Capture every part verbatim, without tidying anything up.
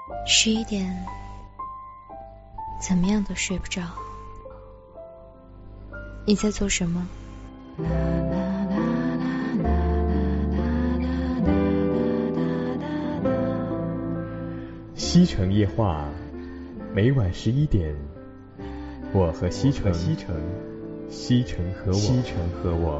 十一点，怎么样都睡不着。你在做什么？ 西城夜话，每晚十一点，我和西城，西城，西城和我，西城和我。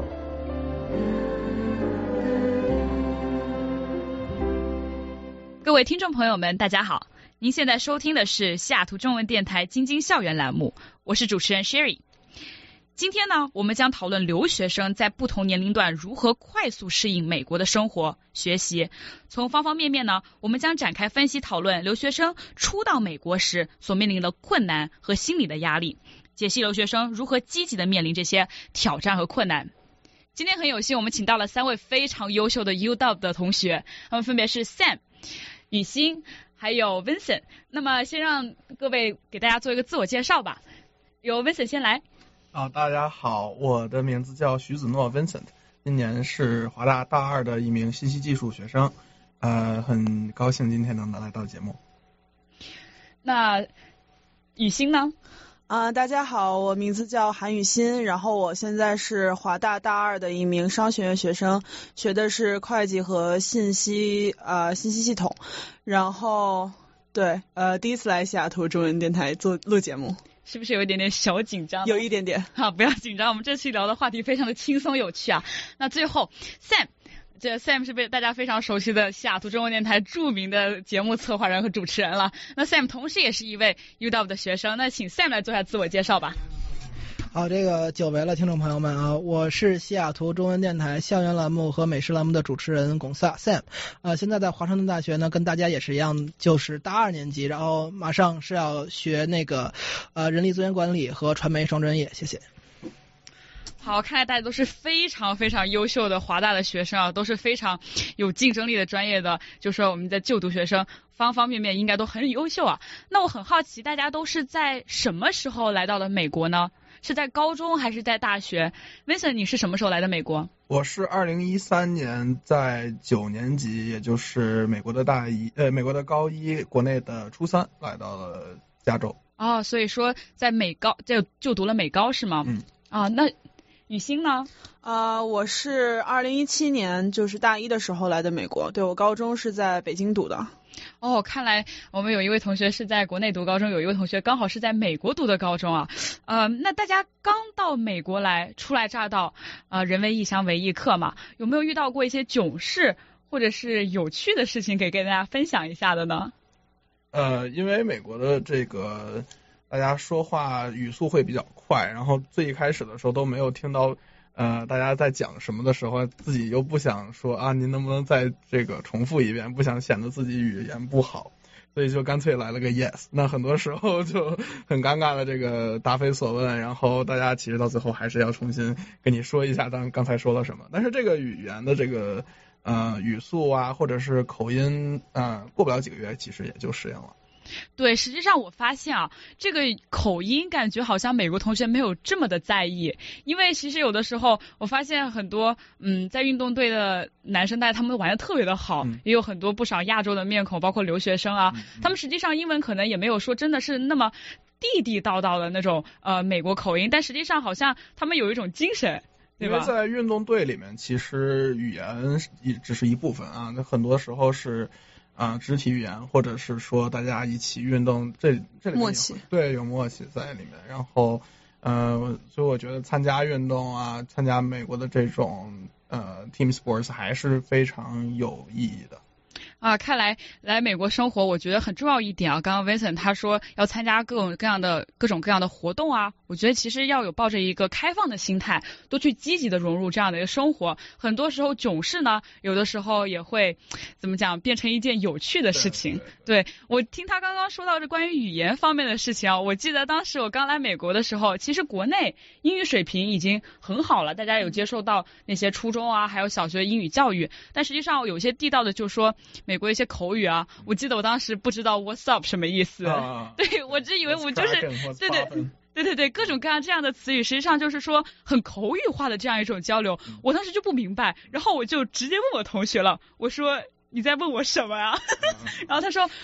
各位听众朋友们，大家好，您现在收听的是西雅图中文电台晶晶校园栏目，我是主持人 Sherry。今天呢，我们将讨论留学生在不同年龄段如何快速适应美国的生活、学习。从方方面面呢，我们将展开分析讨论留学生初到美国时所面临的困难和心理的压力，解析留学生如何积极的面临这些挑战和困难。今天很有幸，我们请到了三位非常优秀的 U W 的同学，他们分别是 Sam、雨欣还有 Vincent。那么先让各位给大家做一个自我介绍吧，由 Vincent 先来。 啊，大家好，我的名字叫徐子诺 Vincent， 今年是华大大二的一名信息技术学生，呃，很高兴今天能来到节目。 那雨欣呢？ 啊、呃，大家好，我名字叫韩雨欣，然后我现在是华大大二的一名商学院学生，学的是会计和信息呃信息系统，然后对呃第一次来西雅图中文电台做录节目。 是不是有一点点小紧张？ 有一点点。 好，不要紧张，我们这期聊的话题非常的轻松有趣啊。那最后 Sam， 这 Sam 是被大家非常熟悉的西雅图中文电台著名的节目策划人和主持人了。那 Sam 同时也是一位 U W 的学生，那请 Sam 来做一下自我介绍吧。 好，这个久违了，听众朋友们啊，我是西雅图中文电台校园栏目和美食栏目的主持人龚萨 Sam， 呃，现在在华盛顿大学呢，跟大家也是一样，就是大二年级，然后马上是要学那个呃人力资源管理和传媒双专业，谢谢。 好，看来大家都是非常非常优秀的华大的学生啊，都是非常有竞争力的专业的，就说我们的就读学生方方面面应该都很优秀啊。那我很好奇，大家都是在什么时候来到了美国呢？是在高中还是在大学 ？Vincent， 你是什么时候来的美国？ 我是二零一三年在九年级，也就是美国的大一，呃，美国的高一，国内的初三，来到了加州。 哦，所以说在美高就就读了美高是吗？ 嗯。 啊，那雨欣呢？ 啊、呃，我是二零一七年就是大一的时候来的美国，对，我高中是在北京读的。 哦，看来我们有一位同学是在国内读高中，有一位同学刚好是在美国读的高中啊。呃，那大家刚到美国来，初来乍到，呃，人为异乡为异客嘛，有没有遇到过一些囧事或者是有趣的事情，可以跟大家分享一下的呢？ 呃，因为美国的这个大家说话语速会比较快，然后最一开始的时候都没有听到呃大家在讲什么的时候，自己又不想说啊，您能不能再这个重复一遍，不想显得自己语言不好，所以就干脆来了个 yes。 那很多时候就很尴尬的这个答非所问，然后大家其实到最后还是要重新跟你说一下当刚才说了什么。但是这个语言的这个呃语速啊或者是口音呃过不了几个月其实也就适应了。 对，实际上我发现啊，这个口音感觉好像美国同学没有这么的在意，因为其实有的时候我发现很多嗯在运动队的男生大家他们玩的特别的好、嗯、也有很多不少亚洲的面孔，包括留学生啊、嗯嗯、他们实际上英文可能也没有说真的是那么地地道道的那种呃美国口音，但实际上好像他们有一种精神，对吧？ 因为在运动队里面其实语言只是一部分啊，那很多时候是啊、呃，肢体语言，或者是说大家一起运动，这这里面默契， 对，有默契在里面。然后，呃，所以我觉得参加运动啊，参加美国的这种呃 team sports 还是非常有意义的。 啊，看来来美国生活，我觉得很重要一点啊。刚刚 Vincent 他说要参加各种各样的各种各样的活动啊，我觉得其实要有抱着一个开放的心态，多去积极的融入这样的一个生活。很多时候囧事呢，有的时候也会怎么讲，变成一件有趣的事情。对, 对, 对我听他刚刚说到这关于语言方面的事情啊，我记得当时我刚来美国的时候，其实国内英语水平已经很好了，大家有接受到那些初中啊，还有小学英语教育，但实际上有些地道的就说美国一些口语啊，我记得我当时不知道 what's up 什么意思，啊、对我只以为我就是对对对对对各种各样这样的词语，实际上就是说很口语化的这样一种交流，我当时就不明白，然后我就直接问我同学了，我说你在问我什么呀？然后他说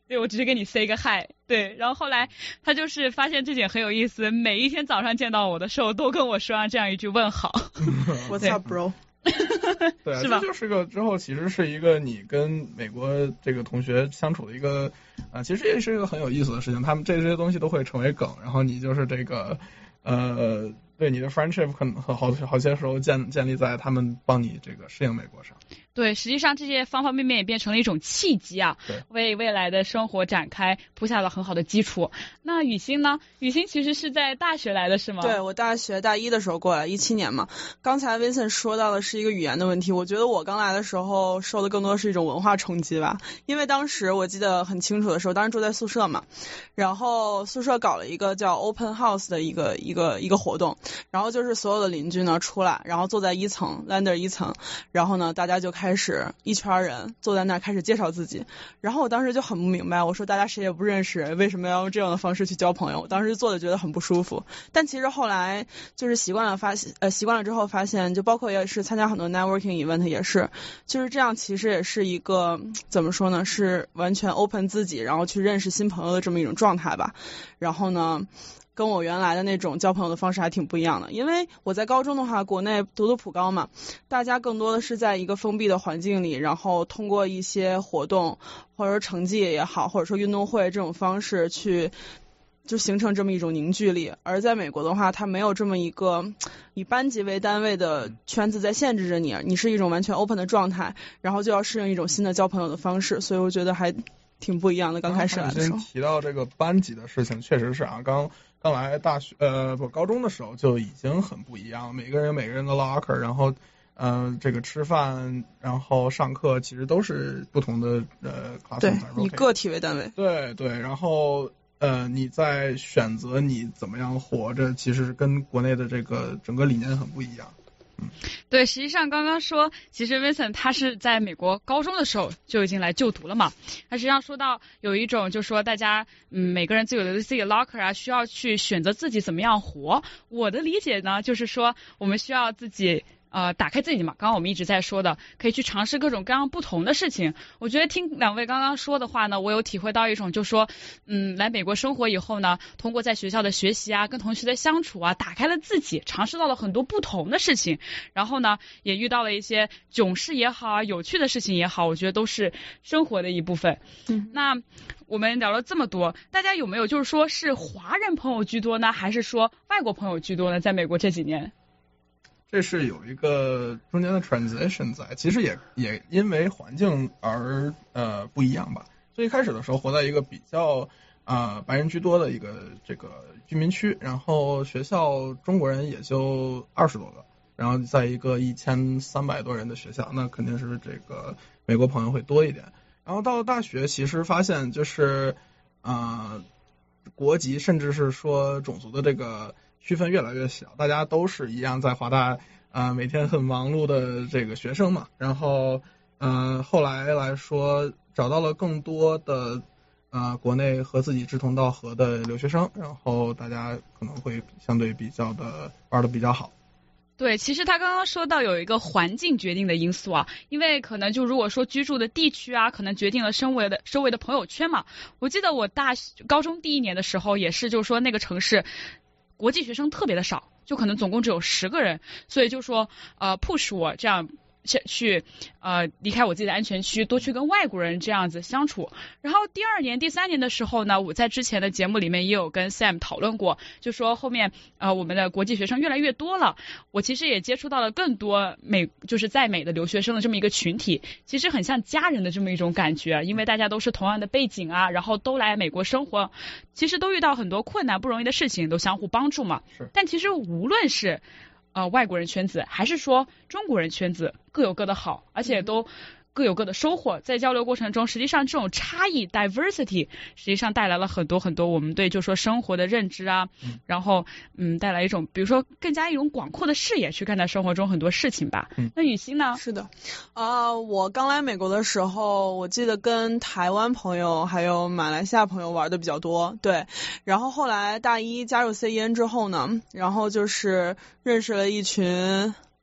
对，我只是跟你 say 个 hi。对，然后后来他就是发现这点很有意思，每一天早上见到我的时候都跟我说上这样一句问好。 What's up, bro？ 对啊， 是吧？ 这就是个之后其实是一个你跟美国这个同学相处的一个啊、呃，其实也是一个很有意思的事情。他们这些东西都会成为梗，然后你就是这个呃，对你的 friendship 可能好好些时候建建立在他们帮你这个适应美国上。 对，实际上这些方方面面也变成了一种契机啊，为未来的生活展开铺下了很好的基础。那雨欣呢？雨欣其实是在大学来的是吗？ 对，我大学大一的时候过来，一七年嘛。刚才 Vincent 说到的是一个语言的问题，我觉得我刚来的时候受的更多是一种文化冲击吧。因为当时我记得很清楚的时候，当时住在宿舍嘛，然后宿舍搞了一个叫 Open House 的一个一个一个活动，然后就是所有的邻居呢出来，然后坐在一层 Lander 一层，然后呢大家就开开始一圈人坐在那儿开始介绍自己，然后我当时就很不明白，我说大家谁也不认识，为什么要用这样的方式去交朋友？我当时做的觉得很不舒服，但其实后来就是习惯了，发现呃习惯了之后发现，就包括也是参加很多 networking event 也是，就是这样，其实也是一个怎么说呢，是完全 open 自己，然后去认识新朋友的这么一种状态吧。然后呢，跟我原来的那种交朋友的方式还挺不一样的，因为我在高中的话，国内读的普高嘛，大家更多的是在一个封闭的环境里，然后通过一些活动或者说成绩也好，或者说运动会这种方式去就形成这么一种凝聚力。而在美国的话，它没有这么一个以班级为单位的圈子在限制着你，你是一种完全 open 的状态，然后就要适应一种新的交朋友的方式，所以我觉得还挺不一样的。刚开始来的时候， 提到这个班级的事情，确实是啊，刚刚来大学呃不高中的时候就已经很不一样了，每个人有每个人的 locker， 然后呃这个吃饭然后上课其实都是不同的呃 class， 对，以个体为单位， 对对，然后呃你在选择你怎么样活着，其实跟国内的这个整个理念很不一样。嗯， 对，实际上刚刚说，其实 Vincent 他是在美国高中的时候就已经来就读了嘛。他实际上说到有一种，就说大家嗯每个人自己有的自己的 locker 啊，需要去选择自己怎么样活。我的理解呢，就是说我们需要自己。呃，打开自己嘛，刚刚我们一直在说的，可以去尝试各种各样不同的事情。我觉得听两位刚刚说的话呢，我有体会到一种，就说，嗯，来美国生活以后呢，通过在学校的学习啊，跟同学的相处啊，打开了自己，尝试到了很多不同的事情，然后呢，也遇到了一些囧事也好啊，有趣的事情也好，我觉得都是生活的一部分。嗯，那我们聊了这么多，大家有没有就是说是华人朋友居多呢，还是说外国朋友居多呢？在美国这几年？ 这是有一个中间的 transition 在，其实也也因为环境而呃不一样吧。最一开始的时候活在一个比较啊、呃、白人居多的一个这个居民区，然后学校中国人也就二十多个，然后在一个一千三百多人的学校，那肯定是这个美国朋友会多一点。然后到了大学，其实发现就是啊、呃、国籍甚至是说种族的这个区分越来越小，大家都是一样在华大啊、呃、每天很忙碌的这个学生嘛。然后呃后来来说找到了更多的呃国内和自己志同道合的留学生，然后大家可能会相对比较的玩的比较好。 对，其实他刚刚说到有一个环境决定的因素啊，因为可能就如果说居住的地区啊，可能决定了周围的周围的朋友圈嘛。我记得我大高中第一年的时候也是，就是说那个城市国际学生特别的少，就可能总共只有十个人，所以就说呃 push 我这样去呃离开我自己的安全区，多去跟外国人这样子相处。然后第二年第三年的时候呢，我在之前的节目里面也有跟 Sam 讨论过，就说后面呃我们的国际学生越来越多了，我其实也接触到了更多美就是在美的留学生的这么一个群体，其实很像家人的这么一种感觉，因为大家都是同样的背景啊，然后都来美国生活，其实都遇到很多困难不容易的事情，都相互帮助嘛。 是。 但其实无论是呃，外国人圈子还是说中国人圈子，各有各的好，而且都各有各的收获。在交流过程中，实际上这种差异 diversity 实际上带来了很多很多我们对就说生活的认知啊，嗯、然后嗯带来一种比如说更加一种广阔的视野去看待生活中很多事情吧。嗯、那雨欣呢？ 是的，啊、呃，我刚来美国的时候，我记得跟台湾朋友还有马来西亚朋友玩的比较多，对。然后后来大一加入 C E N 之后呢，然后就是认识了一群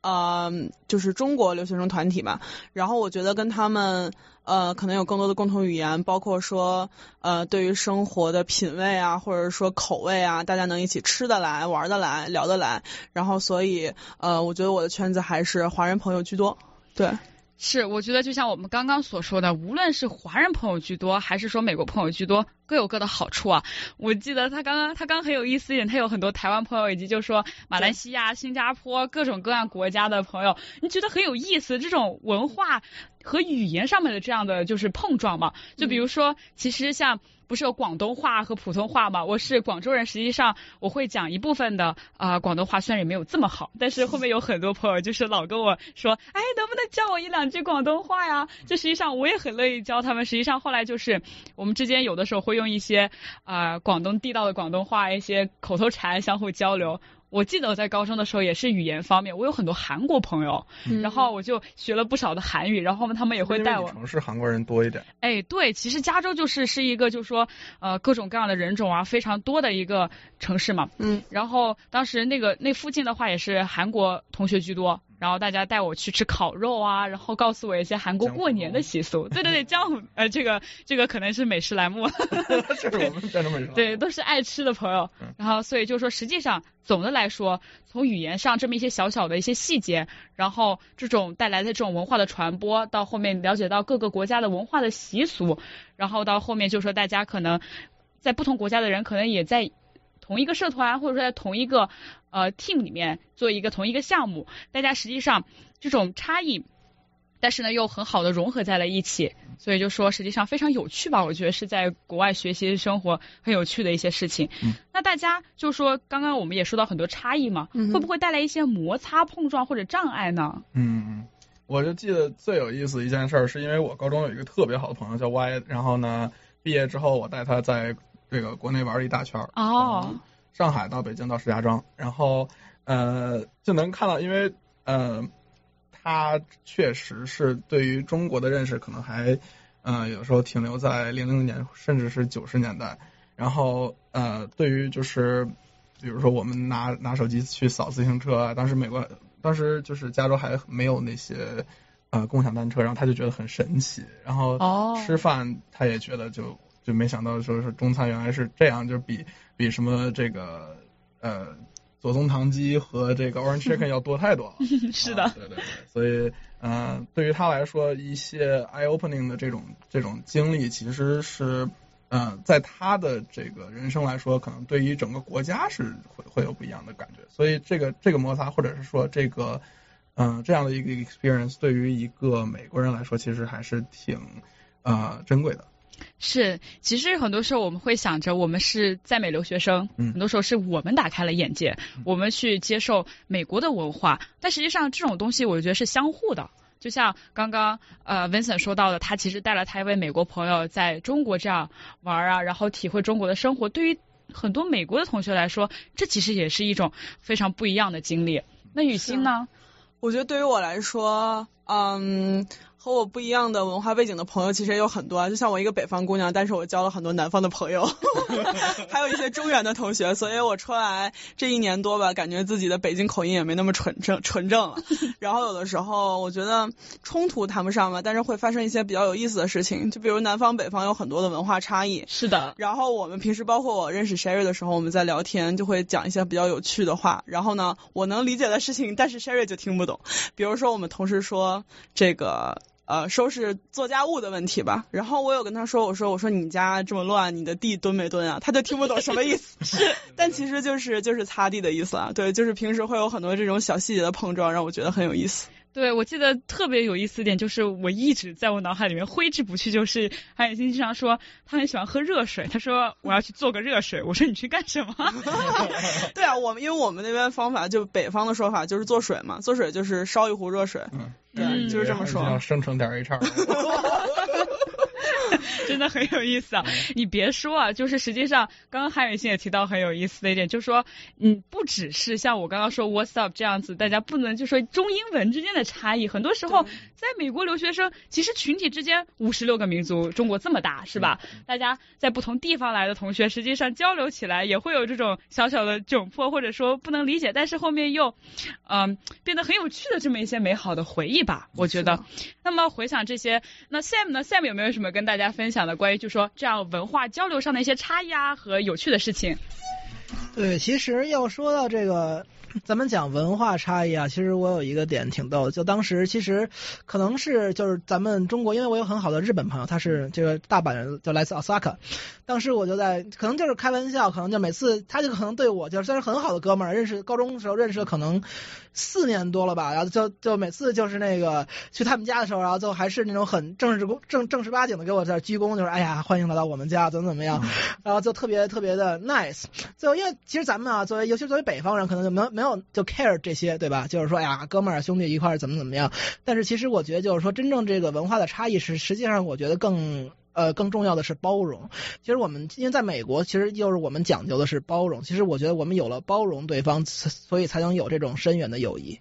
呃，就是中国留学生团体嘛，然后我觉得跟他们呃可能有更多的共同语言，包括说呃对于生活的品味啊，或者说口味啊，大家能一起吃得来、玩得来、聊得来，然后所以呃我觉得我的圈子还是华人朋友居多，对。 是，我觉得就像我们刚刚所说的，无论是华人朋友居多，还是说美国朋友居多，各有各的好处啊。我记得他刚刚他刚刚很有意思一点，他有很多台湾朋友，以及就说马来西亚、新加坡各种各样国家的朋友，你觉得很有意思，这种文化和语言上面的这样的就是碰撞嘛。就比如说，其实像不是有广东话和普通话嘛？我是广州人，实际上我会讲一部分的啊、呃、广东话，虽然也没有这么好，但是后面有很多朋友就是老跟我说，哎，能不能教我一两句广东话呀？就实际上我也很乐意教他们。实际上后来就是我们之间有的时候会用一些啊、呃、广东地道的广东话，一些口头禅相互交流。我记得我在高中的时候也是语言方面，我有很多韩国朋友，嗯、然后我就学了不少的韩语，然后他们也会带我。 城市韩国人多一点。 哎，对，其实加州就是是一个就是说呃各种各样的人种啊非常多的一个城市嘛。嗯。然后当时那个那附近的话也是韩国同学居多。然后大家带我去吃烤肉啊，然后告诉我一些韩国过年的习俗。对对对，江湖呃，这个这个可能是美食栏目， 就是我们变成美食栏目。 对，都是爱吃的朋友。然后所以就说，实际上总的来说，从语言上这么一些小小的一些细节，然后这种带来的这种文化的传播，到后面了解到各个国家的文化的习俗，然后到后面就说大家可能在不同国家的人可能也在同一个社团，或者说在同一个呃 team 里面做一个同一个项目，大家实际上这种差异，但是呢又很好的融合在了一起，所以就说实际上非常有趣吧，我觉得是在国外学习生活很有趣的一些事情。嗯、那大家就说刚刚我们也说到很多差异嘛，嗯、会不会带来一些摩擦碰撞或者障碍呢？ 嗯，我就记得最有意思的一件事是因为我高中有一个特别好的朋友叫 Y， 然后呢毕业之后我带他在这个国内玩了一大圈哦，上海到北京到石家庄，然后呃就能看到，因为呃他确实是对于中国的认识可能还呃有时候停留在零零年甚至是九十年代，然后呃对于就是比如说我们拿拿手机去扫自行车啊，当时美国当时就是加州还没有那些呃共享单车，然后他就觉得很神奇，然后吃饭他也觉得就。就没想到说是中餐原来是这样，就是比比什么这个呃左宗棠鸡和这个 orange chicken 要多太多了。 是的、 啊，对对对，所以呃对于他来说，一些 eye opening 的这种这种经历，其实是呃在他的这个人生来说，可能对于整个国家是会会有不一样的感觉。所以这个这个摩擦，或者是说这个嗯、呃、这样的一个 experience， 对于一个美国人来说，其实还是挺呃珍贵的。 是，其实很多时候我们会想着，我们是在美留学生，很多时候是我们打开了眼界，嗯、我们去接受美国的文化，但实际上这种东西我觉得是相互的。就像刚刚呃 Vincent 说到的，他其实带了他一位美国朋友在中国这样玩啊，然后体会中国的生活。对于很多美国的同学来说，这其实也是一种非常不一样的经历。那雨欣呢？ 我觉得对于我来说，嗯。和我不一样的文化背景的朋友其实也有很多啊，就像我一个北方姑娘，但是我交了很多南方的朋友，还有一些中原的同学，所以我出来这一年多吧，感觉自己的北京口音也没那么纯正纯正了。然后有的时候我觉得冲突谈不上吧，但是会发生一些比较有意思的事情，就比如南方北方有很多的文化差异。 是的。 然后我们平时包括我认识 Sherry 的时候，我们在聊天就会讲一些比较有趣的话，然后呢我能理解的事情，但是 Sherry 就听不懂。比如说我们同事说这个呃，收拾做家务的问题吧。然后我有跟他说，我说我说你家这么乱，你的地蹲没蹲啊？他就听不懂什么意思。是，但其实就是就是擦地的意思啊。对，就是平时会有很多这种小细节的碰撞，让我觉得很有意思。 对，我记得特别有意思一点，就是我一直在我脑海里面挥之不去，就是韩雨欣经常说他很喜欢喝热水，他说我要去做个热水，我说你去干什么？ 对啊，我们因为我们那边方法就北方的说法就是做水嘛，做水就是烧一壶热水。嗯。对，嗯、就是这么说。 要生成点 H R。 真的很有意思啊！你别说啊，就是实际上刚刚韩远欣也提到很有意思的一点，就是说，嗯，不只是像我刚刚说 What's up 这样子，大家不能就说中英文之间的差异，很多时候在美国留学生，其实群体之间五十六个民族，中国这么大是吧？大家在不同地方来的同学，实际上交流起来也会有这种小小的窘迫，或者说不能理解，但是后面又，嗯，变得很有趣的这么一些美好的回忆吧，我觉得。那么回想这些，那 Sam 呢 ？Sam 有没有什么跟大家分享的关于就说这样文化交流上的一些差异啊和有趣的事情？ 对，其实要说到这个。咱们讲文化差异啊，其实我有一个点挺逗的，就当时其实可能是就是咱们中国，因为我有很好的日本朋友，他是这个大阪人，就来自 Osaka。当时我就在可能就是开玩笑，可能就每次他就可能对我就算是很好的哥们儿，认识高中的时候认识了可能四年多了吧，然后就就每次就是那个去他们家的时候，然后就还是那种很正式正正式八经的给我在鞠躬，就是哎呀欢迎来到我们家怎么怎么样，然后就特别特别的 nice。就因为其实咱们啊，作为尤其作为北方人，可能就没有没有就 care 这些，对吧？就是说哎呀哥们儿兄弟一块儿怎么怎么样。但是其实我觉得就是说真正这个文化的差异是实际上我觉得更。呃，更重要的是包容。其实我们因为在美国，其实就是我们讲究的是包容。其实我觉得我们有了包容对方，所以才能有这种深远的友谊。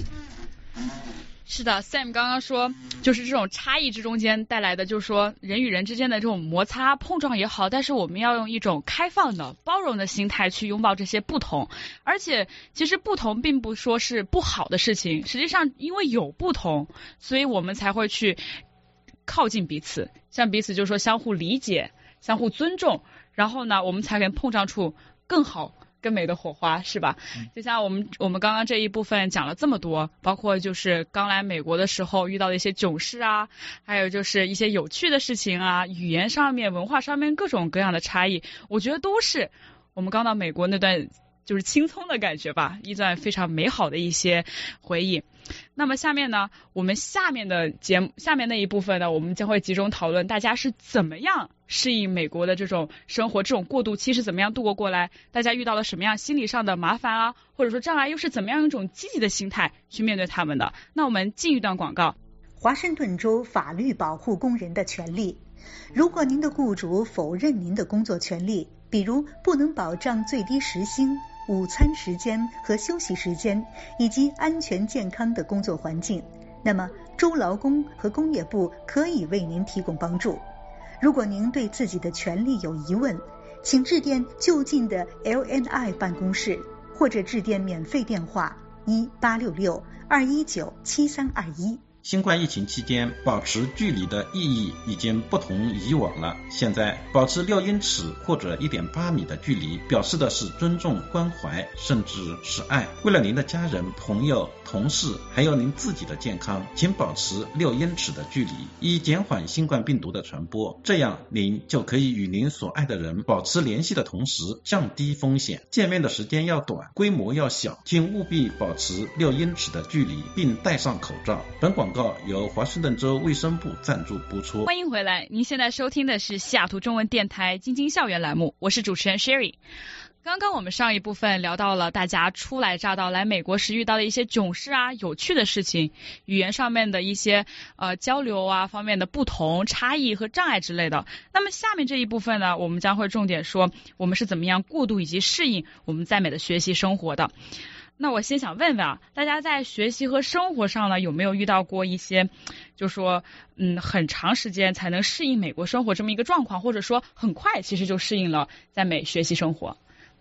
是的 ，Sam 刚刚说，就是这种差异之中间带来的，就是说人与人之间的这种摩擦碰撞也好，但是我们要用一种开放的、包容的心态去拥抱这些不同。而且，其实不同并不说是不好的事情，实际上因为有不同，所以我们才会去靠近彼此，向彼此就是说相互理解、相互尊重，然后呢，我们才能碰撞出更好、更美的火花，是吧？嗯、就像我们我们刚刚这一部分讲了这么多，包括就是刚来美国的时候遇到的一些囧事啊，还有就是一些有趣的事情啊，语言上面、文化上面各种各样的差异，我觉得都是我们刚到美国那段就是青葱的感觉吧，一段非常美好的一些回忆。那么下面呢，我们下面的节目下面那一部分呢，我们将会集中讨论大家是怎么样适应美国的这种生活，这种过渡期是怎么样度过过来，大家遇到了什么样心理上的麻烦啊，或者说障碍，又是怎么样用一种积极的心态去面对他们的。那我们进一段广告。 华盛顿州法律保护工人的权利。如果您的雇主否认您的工作权利，比如不能保障最低时薪、午餐时间和休息时间，以及安全健康的工作环境，那么州劳工和工业部可以为您提供帮助。如果您对自己的权利有疑问，请致电就近的 L N I 办公室，或者致电免费电话一八六六二一九七三二一。 新冠疫情期间，保持距离的意义已经不同以往了。现在保持六英尺或者 一点八米的距离，表示的是尊重、关怀，甚至是爱。为了您的家人、朋友、同事，还有您自己的健康，请保持六英尺的距离，以减缓新冠病毒的传播。这样，您就可以与您所爱的人保持联系的同时，降低风险。见面的时间要短，规模要小，请务必保持六英尺的距离，并戴上口罩。本广告由华盛顿州卫生部赞助播出。 欢迎回来，您现在收听的是西雅图中文电台晶晶校园栏目，我是主持人 Sherry。刚刚我们上一部分聊到了大家初来乍到来美国时遇到的一些囧事啊、有趣的事情，语言上面的一些呃交流啊方面的不同、差异和障碍之类的。那么下面这一部分呢，我们将会重点说我们是怎么样过渡以及适应我们在美的学习生活的。那我先想问问啊，大家在学习和生活上呢，有没有遇到过一些，就说嗯很长时间才能适应美国生活这么一个状况，或者说很快其实就适应了在美学习生活？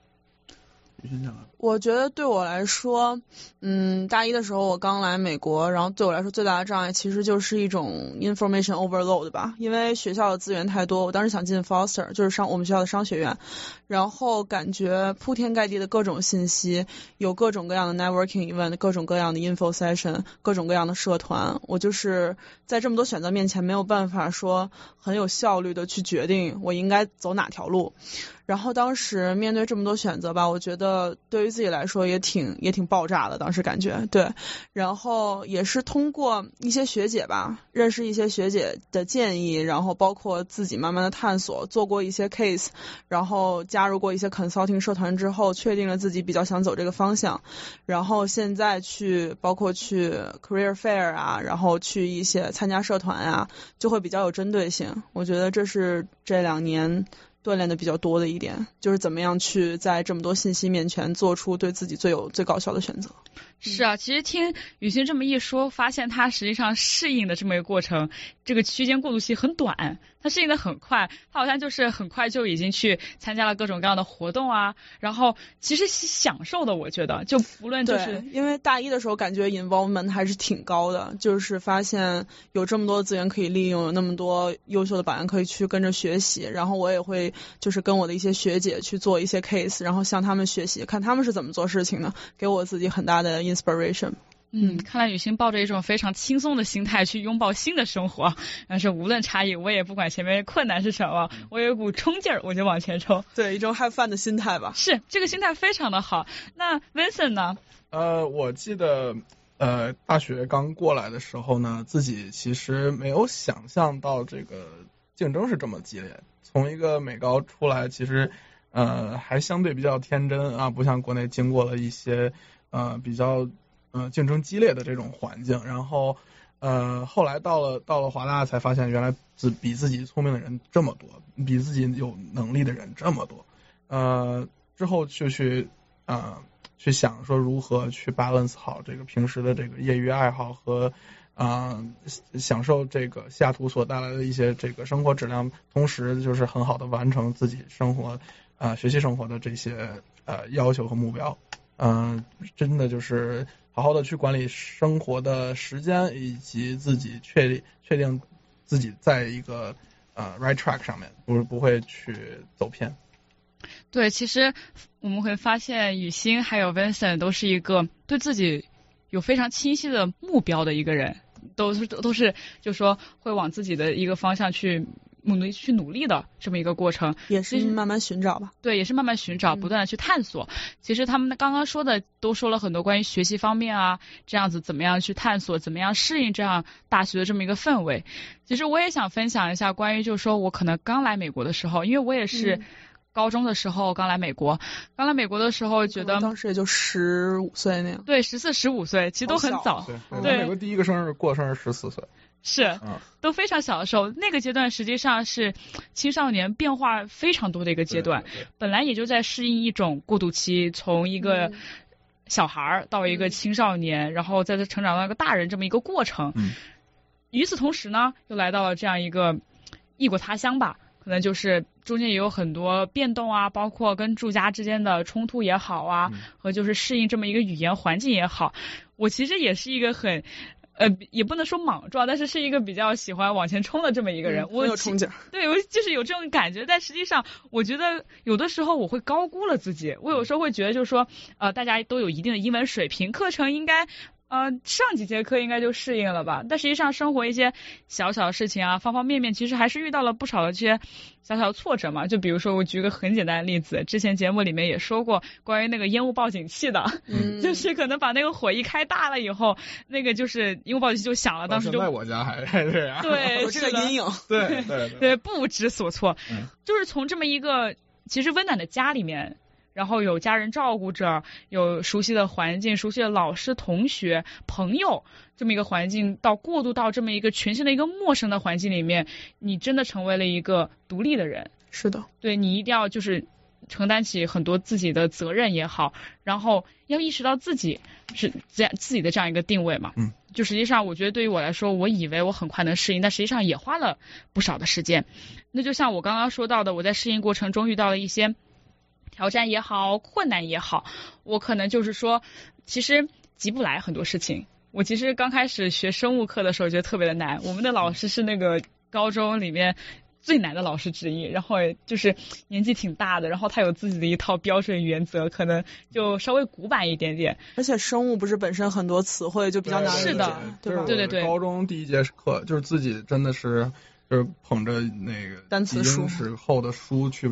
我觉得对我来说，嗯，大一的时候我刚来美国，然后对我来说最大的障碍其实就是一种 information overload 吧，因为学校的资源太多。我当时想进 Foster， 就是商我们学校的商学院，然后感觉铺天盖地的各种信息，有各种各样的 networking event， 各种各样的 info session， 各种各样的社团，我就是在这么多选择面前没有办法说很有效率的去决定我应该走哪条路。 然后当时面对这么多选择吧，我觉得对于自己来说也挺也挺爆炸的，当时感觉对。然后也是通过一些学姐吧，认识一些学姐的建议，然后包括自己慢慢的探索，做过一些 case， 然后加入过一些 consulting 社团之后，确定了自己比较想走这个方向。然后现在去包括去 career fair 啊，然后去一些参加社团啊，就会比较有针对性。我觉得这是这两年锻炼的比较多的一点，就是怎么样去在这么多信息面前做出对自己最有最高效的选择。 是啊，其实听雨欣这么一说，发现他实际上适应的这么一个过程，这个区间过渡期很短，他适应的很快，他好像就是很快就已经去参加了各种各样的活动啊，然后其实享受的，我觉得就不论就是对，因为大一的时候感觉 involvement 还是挺高的，就是发现有这么多资源可以利用，有那么多优秀的榜样可以去跟着学习，然后我也会就是跟我的一些学姐去做一些 case， 然后向他们学习，看他们是怎么做事情的，给我自己很大的 inspiration。 嗯，看来雨欣抱着一种非常轻松的心态去拥抱新的生活，但是无论差异，我也不管前面困难是什么，我有一股冲劲儿，我就往前冲。 对，一种 have fun 的心态吧。 是，这个心态非常的好。那 Vincent 呢？ 呃，我记得呃大学刚过来的时候呢，自己其实没有想象到这个竞争是这么激烈。从一个美高出来，其实呃还相对比较天真啊，不像国内经过了一些呃比较呃竞争激烈的这种环境，然后呃后来到了到了华大才发现，原来自比自己聪明的人这么多，比自己有能力的人这么多，呃之后就去呃去想说如何去 balance 好这个平时的这个业余爱好和啊、呃，享受这个西雅图所带来的一些这个生活质量，同时就是很好的完成自己生活啊、呃、学习生活的这些呃要求和目标。嗯、呃，真的就是好好的去管理生活的时间，以及自己确定确定自己在一个呃 right track 上面，不是不会去走偏。 对，其实我们会发现雨欣还有 Vincent 都是一个对自己有非常清晰的目标的一个人，都是都是就说会往自己的一个方向去努力去努力的这么一个过程， 也是慢慢寻找吧。 对，也是慢慢寻找，不断的去探索。嗯、其实他们刚刚说的都说了很多关于学习方面啊，这样子怎么样去探索，怎么样适应这样大学的这么一个氛围。其实我也想分享一下关于就是说我可能刚来美国的时候，因为我也是、嗯。高中的时候刚来美国，刚来美国的时候觉得当时也就十五岁那样， 对，十四十五岁，其实都很早。 对，对，美国第一个生日过生日十四岁， 是、 嗯， 都非常小的时候。那个阶段实际上是青少年变化非常多的一个阶段， 对对对， 本来也就在适应一种过渡期，从一个小孩到一个青少年，嗯、然后再成长到一个大人这么一个过程。 嗯， 与此同时呢，又来到了这样一个异国他乡吧。可能就是中间也有很多变动啊，包括跟住家之间的冲突也好啊， 嗯、 和就是适应这么一个语言环境也好。我其实也是一个很呃，也不能说莽撞，但是是一个比较喜欢往前冲的这么一个人。 嗯、 我有憧憬， 对，我就是有这种感觉。但实际上，我觉得有的时候我会高估了自己。我有时候会觉得，就是说，呃，大家都有一定的英文水平，课程应该。呃，上几节课应该就适应了吧，但实际上生活一些小小的事情啊，方方面面其实还是遇到了不少的这些小小的挫折嘛。就比如说我举个很简单的例子，之前节目里面也说过关于那个烟雾报警器的， 嗯、 就是可能把那个火一开大了以后，那个就是烟雾报警器就响了，当时就在我家还还这样， 对， 有这个阴影， 对对对， 对，不知所措， 嗯、 就是从这么一个其实温暖的家里面。然后有家人照顾着，有熟悉的环境、熟悉的老师、同学、朋友，这么一个环境，到过渡到这么一个全新的一个陌生的环境里面，你真的成为了一个独立的人。 是的， 对，你一定要就是承担起很多自己的责任也好，然后要意识到自己是这样自己的这样一个定位嘛。 嗯， 就实际上我觉得对于我来说，我以为我很快能适应，但实际上也花了不少的时间。那就像我刚刚说到的，我在适应过程中遇到了一些挑战也好，困难也好，我可能就是说，其实急不来很多事情。我其实刚开始学生物课的时候觉得特别的难，我们的老师是那个高中里面最难的老师之一，然后就是年纪挺大的，然后他有自己的一套标准原则，可能就稍微古板一点点。 而且生物不是本身很多词汇就比较难理解， 是的， 对吧？ 对对对。 高中第一节课就是自己真的是就是捧着那个单词书几英尺厚的书去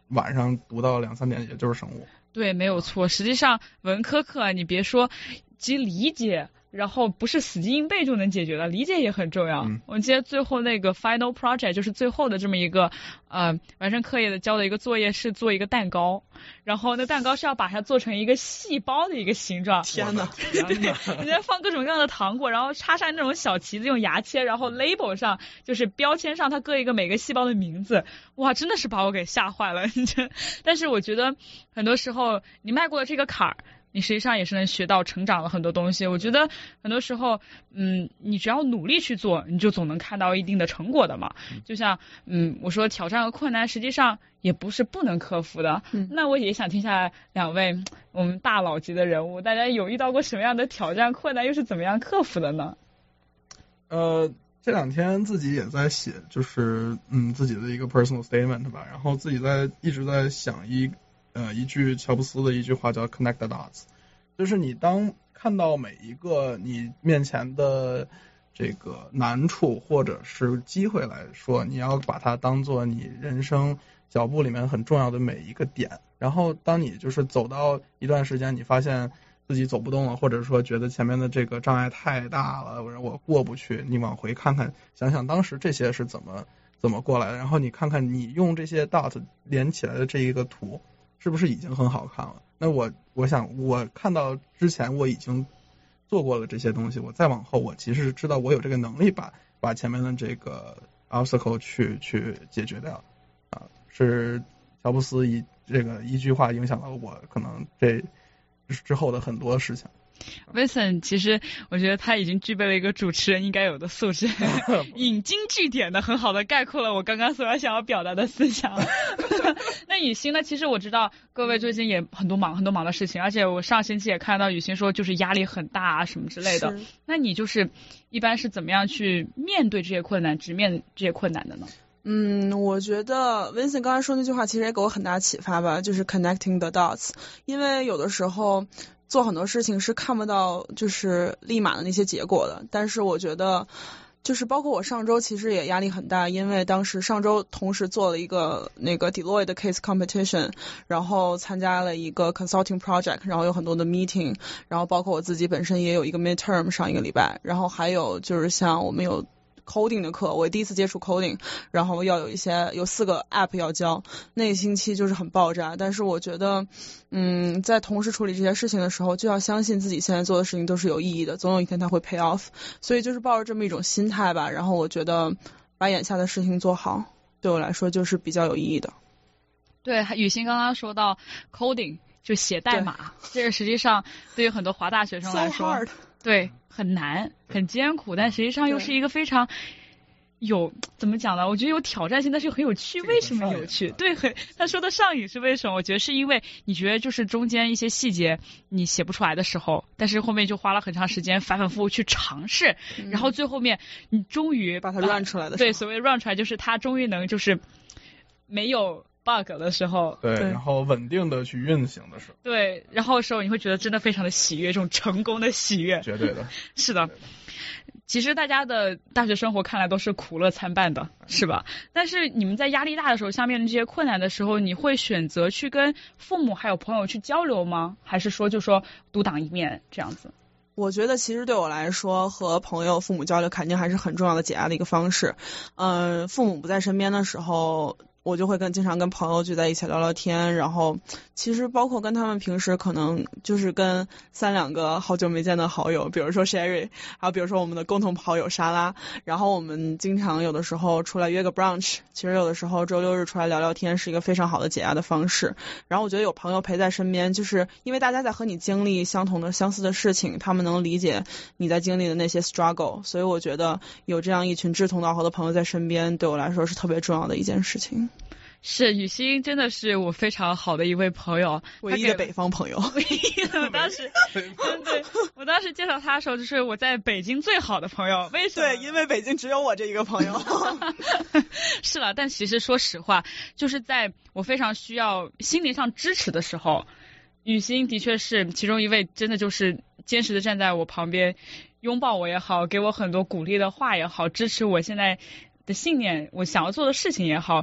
晚上读到两三点，也就是生物。 对，没有错。实际上文科课你别说，其实理解。然后不是死记硬背就能解决的，理解也很重要。嗯、我记得最后那个 final project 就是最后的这么一个呃完成课业的交的一个作业是做一个蛋糕，然后那蛋糕是要把它做成一个细胞的一个形状。 天哪！ 对，人家放各种各样的糖果，然后插上那种小旗子，用牙签，然后 label 上就是标签上它各一个每个细胞的名字。哇，真的是把我给吓坏了。但是我觉得很多时候你迈过了这个坎儿。你实际上也是能学到成长了很多东西。我觉得很多时候，嗯，你只要努力去做，你就总能看到一定的成果的嘛。就像，嗯，我说挑战和困难实际上也不是不能克服的。嗯、那我也想听下两位我们大佬级的人物，大家有遇到过什么样的挑战困难，又是怎么样克服的呢？ 呃，这两天自己也在写，就是嗯自己的一个 personal statement 吧，然后自己在一直在想一。呃，一句乔布斯的一句话叫 connect the dots， 就是你当看到每一个你面前的这个难处或者是机会来说，你要把它当做你人生脚步里面很重要的每一个点。然后当你就是走到一段时间，你发现自己走不动了，或者说觉得前面的这个障碍太大了，我过不去，你往回看看，想想当时这些是怎么怎么过来的，然后你看看你用这些 dot 连起来的这一个图。是不是已经很好看了？那我我想我看到之前我已经做过了这些东西，我再往后我其实知道我有这个能力把把前面的这个 obstacle 去去解决掉啊。是乔布斯一这个一句话影响了我可能这之后的很多事情。 Vincent 其实我觉得他已经具备了一个主持人应该有的素质，引经据典的很好的概括了我刚刚所要想要表达的思想。那雨欣呢，其实我知道各位最近也很多忙很多忙的事情，而且我上星期也看到雨欣说就是压力很大啊什么之类的。那你就是一般是怎么样去面对这些困难，直面这些困难的呢？ 嗯，我觉得 Vincent 刚才说那句话其实也给我很大启发吧，就是 connecting the dots， 因为有的时候做很多事情是看不到就是立马的那些结果的，但是我觉得就是包括我上周其实也压力很大，因为当时上周同时做了一个那个 Deloitte 的 case competition， 然后参加了一个 consulting project， 然后有很多的 meeting， 然后包括我自己本身也有一个 midterm 上一个礼拜，然后还有就是像我们有coding 的课，我第一次接触 coding， 然后要有一些有四个 app 要交，那个星期就是很爆炸。但是我觉得，嗯，在同时处理这些事情的时候，就要相信自己现在做的事情都是有意义的，总有一天它会 pay off。所以就是抱着这么一种心态吧，然后我觉得把眼下的事情做好，对我来说就是比较有意义的。 对，雨欣刚刚说到 coding 就写代码，这个实际上对于很多华大学生来说， so 对。很难很艰苦，但实际上又是一个非常有怎么讲呢，我觉得有挑战性，但是又很有趣。为什么有趣？对，很他说的上瘾是为什么？我觉得是因为你觉得就是中间一些细节你写不出来的时候，但是后面就花了很长时间反反复复去尝试、嗯、然后最后面你终于把它 run 出来的时候、 呃、对，所谓 run 出来就是它终于能就是没有bug 的时候， 对, 对，然后稳定的去运行的时候， 对，然后的时候你会觉得真的非常的喜悦，这种成功的喜悦， 绝对的， 是的。其实大家的大学生活看来都是苦乐参半的，是吧？但是你们在压力大的时候，下面的这些困难的时候，你会选择去跟父母还有朋友去交流吗？还是说就说独当一面这样子？ 我觉得其实对我来说，和朋友、父母交流肯定还是很重要的解压的一个方式。嗯、呃，父母不在身边的时候，我就会跟经常跟朋友聚在一起聊聊天，然后其实包括跟他们平时可能就是跟三两个好久没见的好友，比如说 Sherry， 还有比如说我们的共同好友莎拉，然后我们经常有的时候出来约个 brunch， 其实有的时候周六日出来聊聊天是一个非常好的解压的方式。然后我觉得有朋友陪在身边，就是因为大家在和你经历相同的相似的事情，他们能理解你在经历的那些 struggle， 所以我觉得有这样一群志同道合的朋友在身边，对我来说是特别重要的一件事情。 是，雨欣真的是我非常好的一位朋友， 唯一的北方朋友。 唯一的，我当时对对，我当时介绍他的时候，就是我在北京最好的朋友。为什么？ 对，因为北京只有我这一个朋友。 是了，但其实说实话，就是在我非常需要心灵上支持的时候，雨欣的确是其中一位，真的就是坚实的站在我旁边，拥抱我也好，给我很多鼓励的话也好，支持我现在的信念，我想要做的事情也好，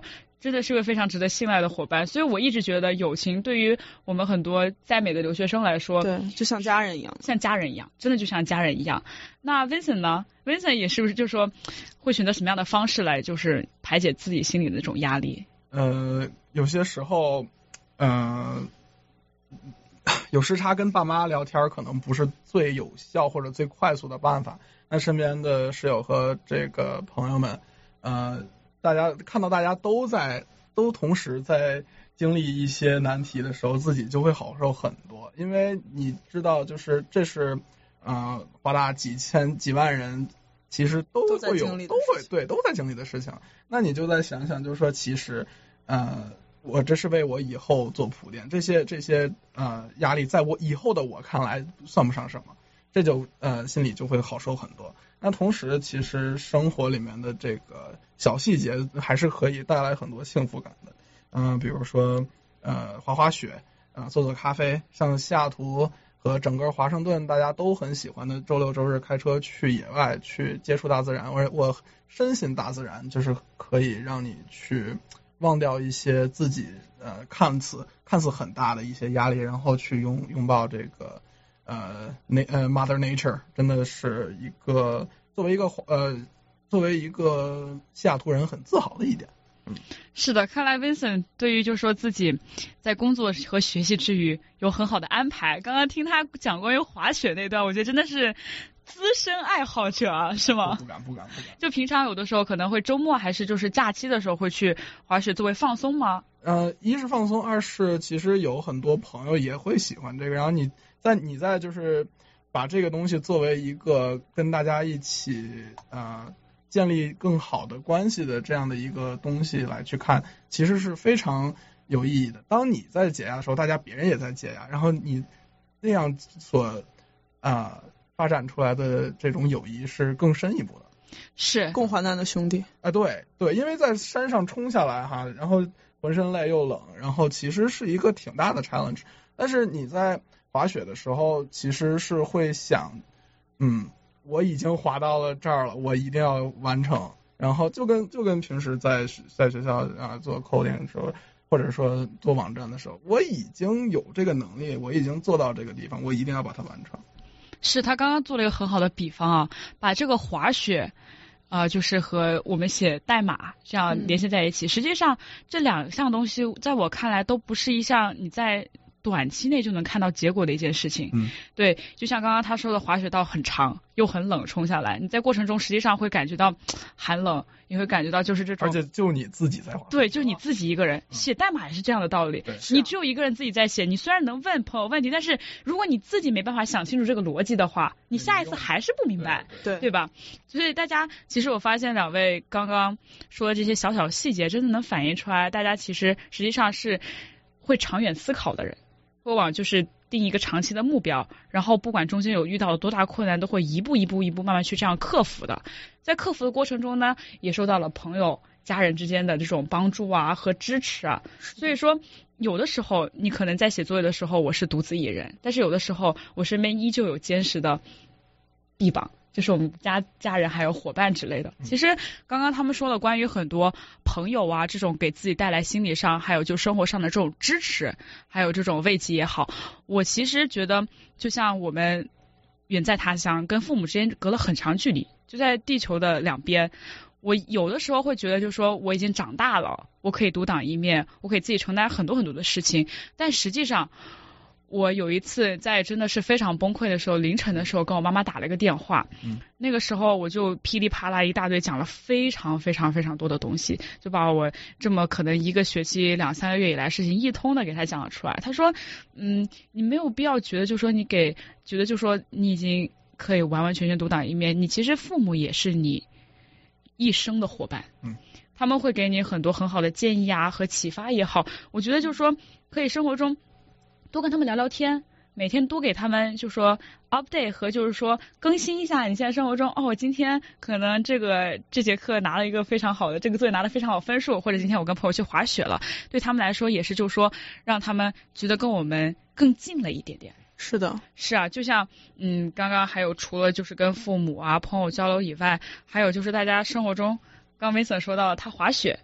真的是个非常值得信赖的伙伴。所以我一直觉得友情对于我们很多在美的留学生来说， 对，就像家人一样， 像家人一样，真的就像家人一样。那 Vincent 呢 ？Vincent 也是不是就说会选择什么样的方式来就是排解自己心里的那种压力？ 呃，有些时候，呃，有时差跟爸妈聊天可能不是最有效或者最快速的办法。那身边的室友和这个朋友们，呃，大家看到大家都在都同时在经历一些难题的时候，自己就会好受很多，因为你知道，就是这是呃华大几千几万人。其实都会有，都会对，都在经历的事情。那你就再想想，就是说，其实，呃，我这是为我以后做铺垫。这些这些呃压力，在我以后的我看来算不上什么，这就呃心里就会好受很多。那同时，其实生活里面的这个小细节还是可以带来很多幸福感的。嗯、呃，比如说呃滑滑雪，啊、呃、做做咖啡，像西雅图和整个华盛顿大家都很喜欢的周六周日开车去野外去接触大自然，我我深信大自然就是可以让你去忘掉一些自己呃看似看似很大的一些压力，然后去拥拥抱这个呃那呃 Mother Nature， 真的是一个作为一个呃作为一个西雅图人很自豪的一点。嗯， 是的，看来 Vincent 对于就说自己在工作和学习之余有很好的安排。刚刚听他讲关于滑雪那段，我觉得真的是资深爱好者啊，是吗？ 不敢不敢不敢。 就平常有的时候可能会周末还是就是假期的时候会去滑雪作为放松吗？ 呃，一是放松，二是其实有很多朋友也会喜欢这个，然后你在你在就是把这个东西作为一个跟大家一起呃。建立更好的关系的这样的一个东西来去看，其实是非常有意义的。当你在解压的时候，大家别人也在解压，然后你那样所啊、呃、发展出来的这种友谊是更深一步的， 是共患难的兄弟。 啊、呃，对对，因为在山上冲下来哈，然后浑身累又冷，然后其实是一个挺大的 challenge。但是你在滑雪的时候，其实是会想，嗯。我已经滑到了这儿了，我一定要完成。然后就跟就跟平时在在学校啊做 coding 的时候，或者说做网站的时候，我已经有这个能力，我已经做到这个地方，我一定要把它完成。 是他刚刚做了一个很好的比方啊，把这个滑雪呃，就是和我们写代码这样联系在一起。嗯、实际上这两项东西在我看来都不是一项你在短期内就能看到结果的一件事情。 嗯， 对，就像刚刚他说的，滑雪道很长又很冷，冲下来，你在过程中实际上会感觉到寒冷，你会感觉到就是这种， 而且就你自己在滑， 对，就你自己一个人、嗯、写代码也是这样的道理。你只有一个人自己在写，你虽然能问朋友问题，但是如果你自己没办法想清楚这个逻辑的话，你下一次还是不明白， 对对吧？所以大家其实我发现两位刚刚说的这些小小细节，真的能反映出来，大家其实实际上是会长远思考的人。过往就是定一个长期的目标，然后不管中间有遇到多大困难，都会一步一步一步慢慢去这样克服的。在克服的过程中呢，也受到了朋友家人之间的这种帮助啊和支持啊。所以说有的时候你可能在写作业的时候我是独自一人，但是有的时候我身边依旧有坚实的臂膀，就是我们家家人还有伙伴之类的。其实刚刚他们说了关于很多朋友啊这种给自己带来心理上还有就生活上的这种支持还有这种慰藉也好，我其实觉得就像我们远在他乡跟父母之间隔了很长距离，就在地球的两边，我有的时候会觉得就是说我已经长大了，我可以独当一面，我可以自己承担很多很多的事情，但实际上我有一次在真的是非常崩溃的时候，凌晨的时候跟我妈妈打了一个电话， 嗯， 那个时候我就噼里啪啦一大堆讲了非常非常非常多的东西，就把我这么可能一个学期两三个月以来事情一通的给他讲了出来。他说，嗯，你没有必要觉得就说你给觉得就说你已经可以完完全全独当一面，你其实父母也是你一生的伙伴， 嗯， 他们会给你很多很好的建议啊和启发也好，我觉得就是说可以生活中多跟他们聊聊天，每天多给他们就说 update 和就是说更新一下你现在生活中，哦，今天可能这个这节课拿了一个非常好的这个作业拿了非常好分数，或者今天我跟朋友去滑雪了，对他们来说也是就是说让他们觉得跟我们更近了一点点。 是的， 是啊，就像嗯刚刚还有除了就是跟父母啊朋友交流以外，还有就是大家生活中刚 Vincent 说到他滑雪，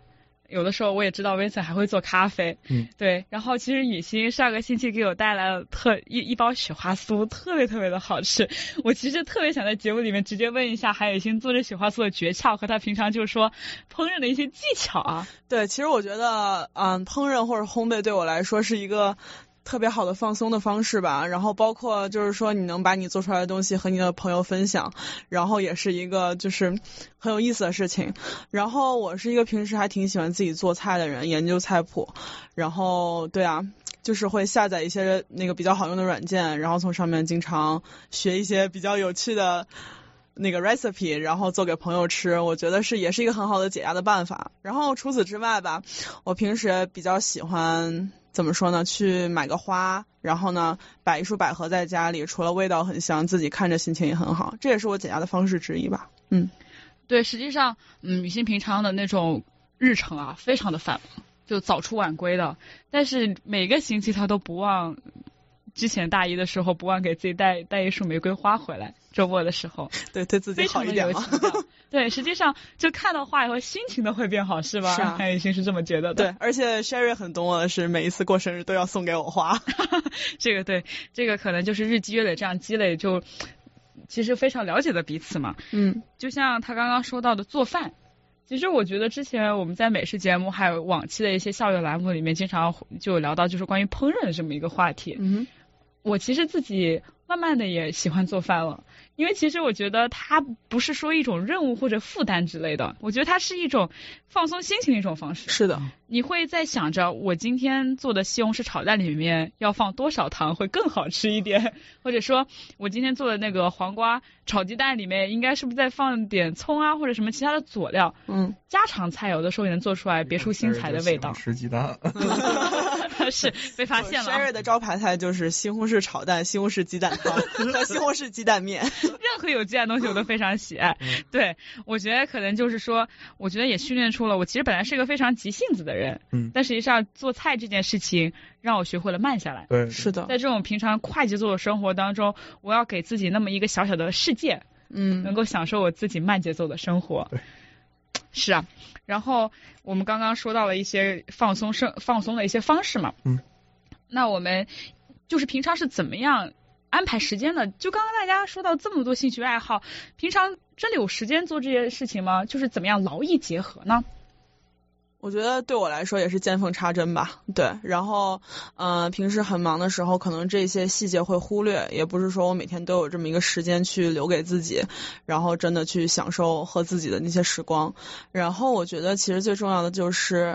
有的时候我也知道 Vincent 还会做咖啡， 嗯， 对。然后其实雨欣上个星期给我带来了特一一包雪花酥，特别特别的好吃。我其实特别想在节目里面直接问一下韩雨欣做这雪花酥的诀窍和他平常就是说烹饪的一些技巧啊。 对，其实我觉得，嗯，烹饪或者烘焙对我来说是一个特别好的放松的方式吧，然后包括就是说你能把你做出来的东西和你的朋友分享，然后也是一个就是很有意思的事情。然后我是一个平时还挺喜欢自己做菜的人，研究菜谱，然后对啊，就是会下载一些那个比较好用的软件，然后从上面经常学一些比较有趣的那个 recipe， 然后做给朋友吃，我觉得是也是一个很好的解压的办法。然后除此之外吧，我平时比较喜欢怎么说呢，去买个花，然后呢摆一束百合在家里，除了味道很香，自己看着心情也很好，这也是我解压的方式之一吧。嗯， 对，实际上嗯雨欣平常的那种日程啊非常的繁忙，就早出晚归的，但是每个星期他都不忘，之前大一的时候不忘给自己带带一束玫瑰花回来，周末的时候， 对，对自己好一点嘛。 对，实际上就看到花以后心情都会变好，是吧？ 是啊， 韩雨欣是这么觉得的。 对，而且 Sherry 很懂我的是，每一次过生日都要送给我花。 这个对，这个可能就是日积月累这样积累，就其实非常了解的彼此嘛。 嗯， 就像他刚刚说到的做饭。其实我觉得之前我们在美食节目还有往期的一些校园栏目里面经常就有聊到就是关于烹饪的这么一个话题。 嗯， 我其实自己慢慢的也喜欢做饭了，因为其实我觉得它不是说一种任务或者负担之类的，我觉得它是一种放松心情的一种方式。 是的， 你会在想着我今天做的西红柿炒蛋里面要放多少糖会更好吃一点，或者说我今天做的那个黄瓜炒鸡蛋里面应该是不是再放点葱啊或者什么其他的佐料。 嗯， 家常菜有的时候也能做出来别出心裁的味道。 吃鸡蛋是被发现了。 Sherry 的招牌菜就是西红柿炒蛋、西红柿鸡蛋汤和西红柿鸡蛋面。 任何有鸡蛋的东西我都非常喜爱。 嗯、 对，我觉得可能就是说，我觉得也训练出了我其实本来是一个非常急性子的人， 嗯， 但实际上做菜这件事情让我学会了慢下来。 对， 是的， 在这种平常快节奏的生活当中，我要给自己那么一个小小的世界， 嗯， 能够享受我自己慢节奏的生活。 对， 是啊。然后我们刚刚说到了一些放松生放松的一些方式嘛， 嗯， 那我们就是平常是怎么样安排时间的？就刚刚大家说到这么多兴趣爱好，平常真的有时间做这些事情吗？就是怎么样劳逸结合呢？ 我觉得对我来说也是见缝插针吧，对。然后，嗯、呃，平时很忙的时候，可能这些细节会忽略，也不是说我每天都有这么一个时间去留给自己，然后真的去享受和自己的那些时光。然后我觉得其实最重要的就是，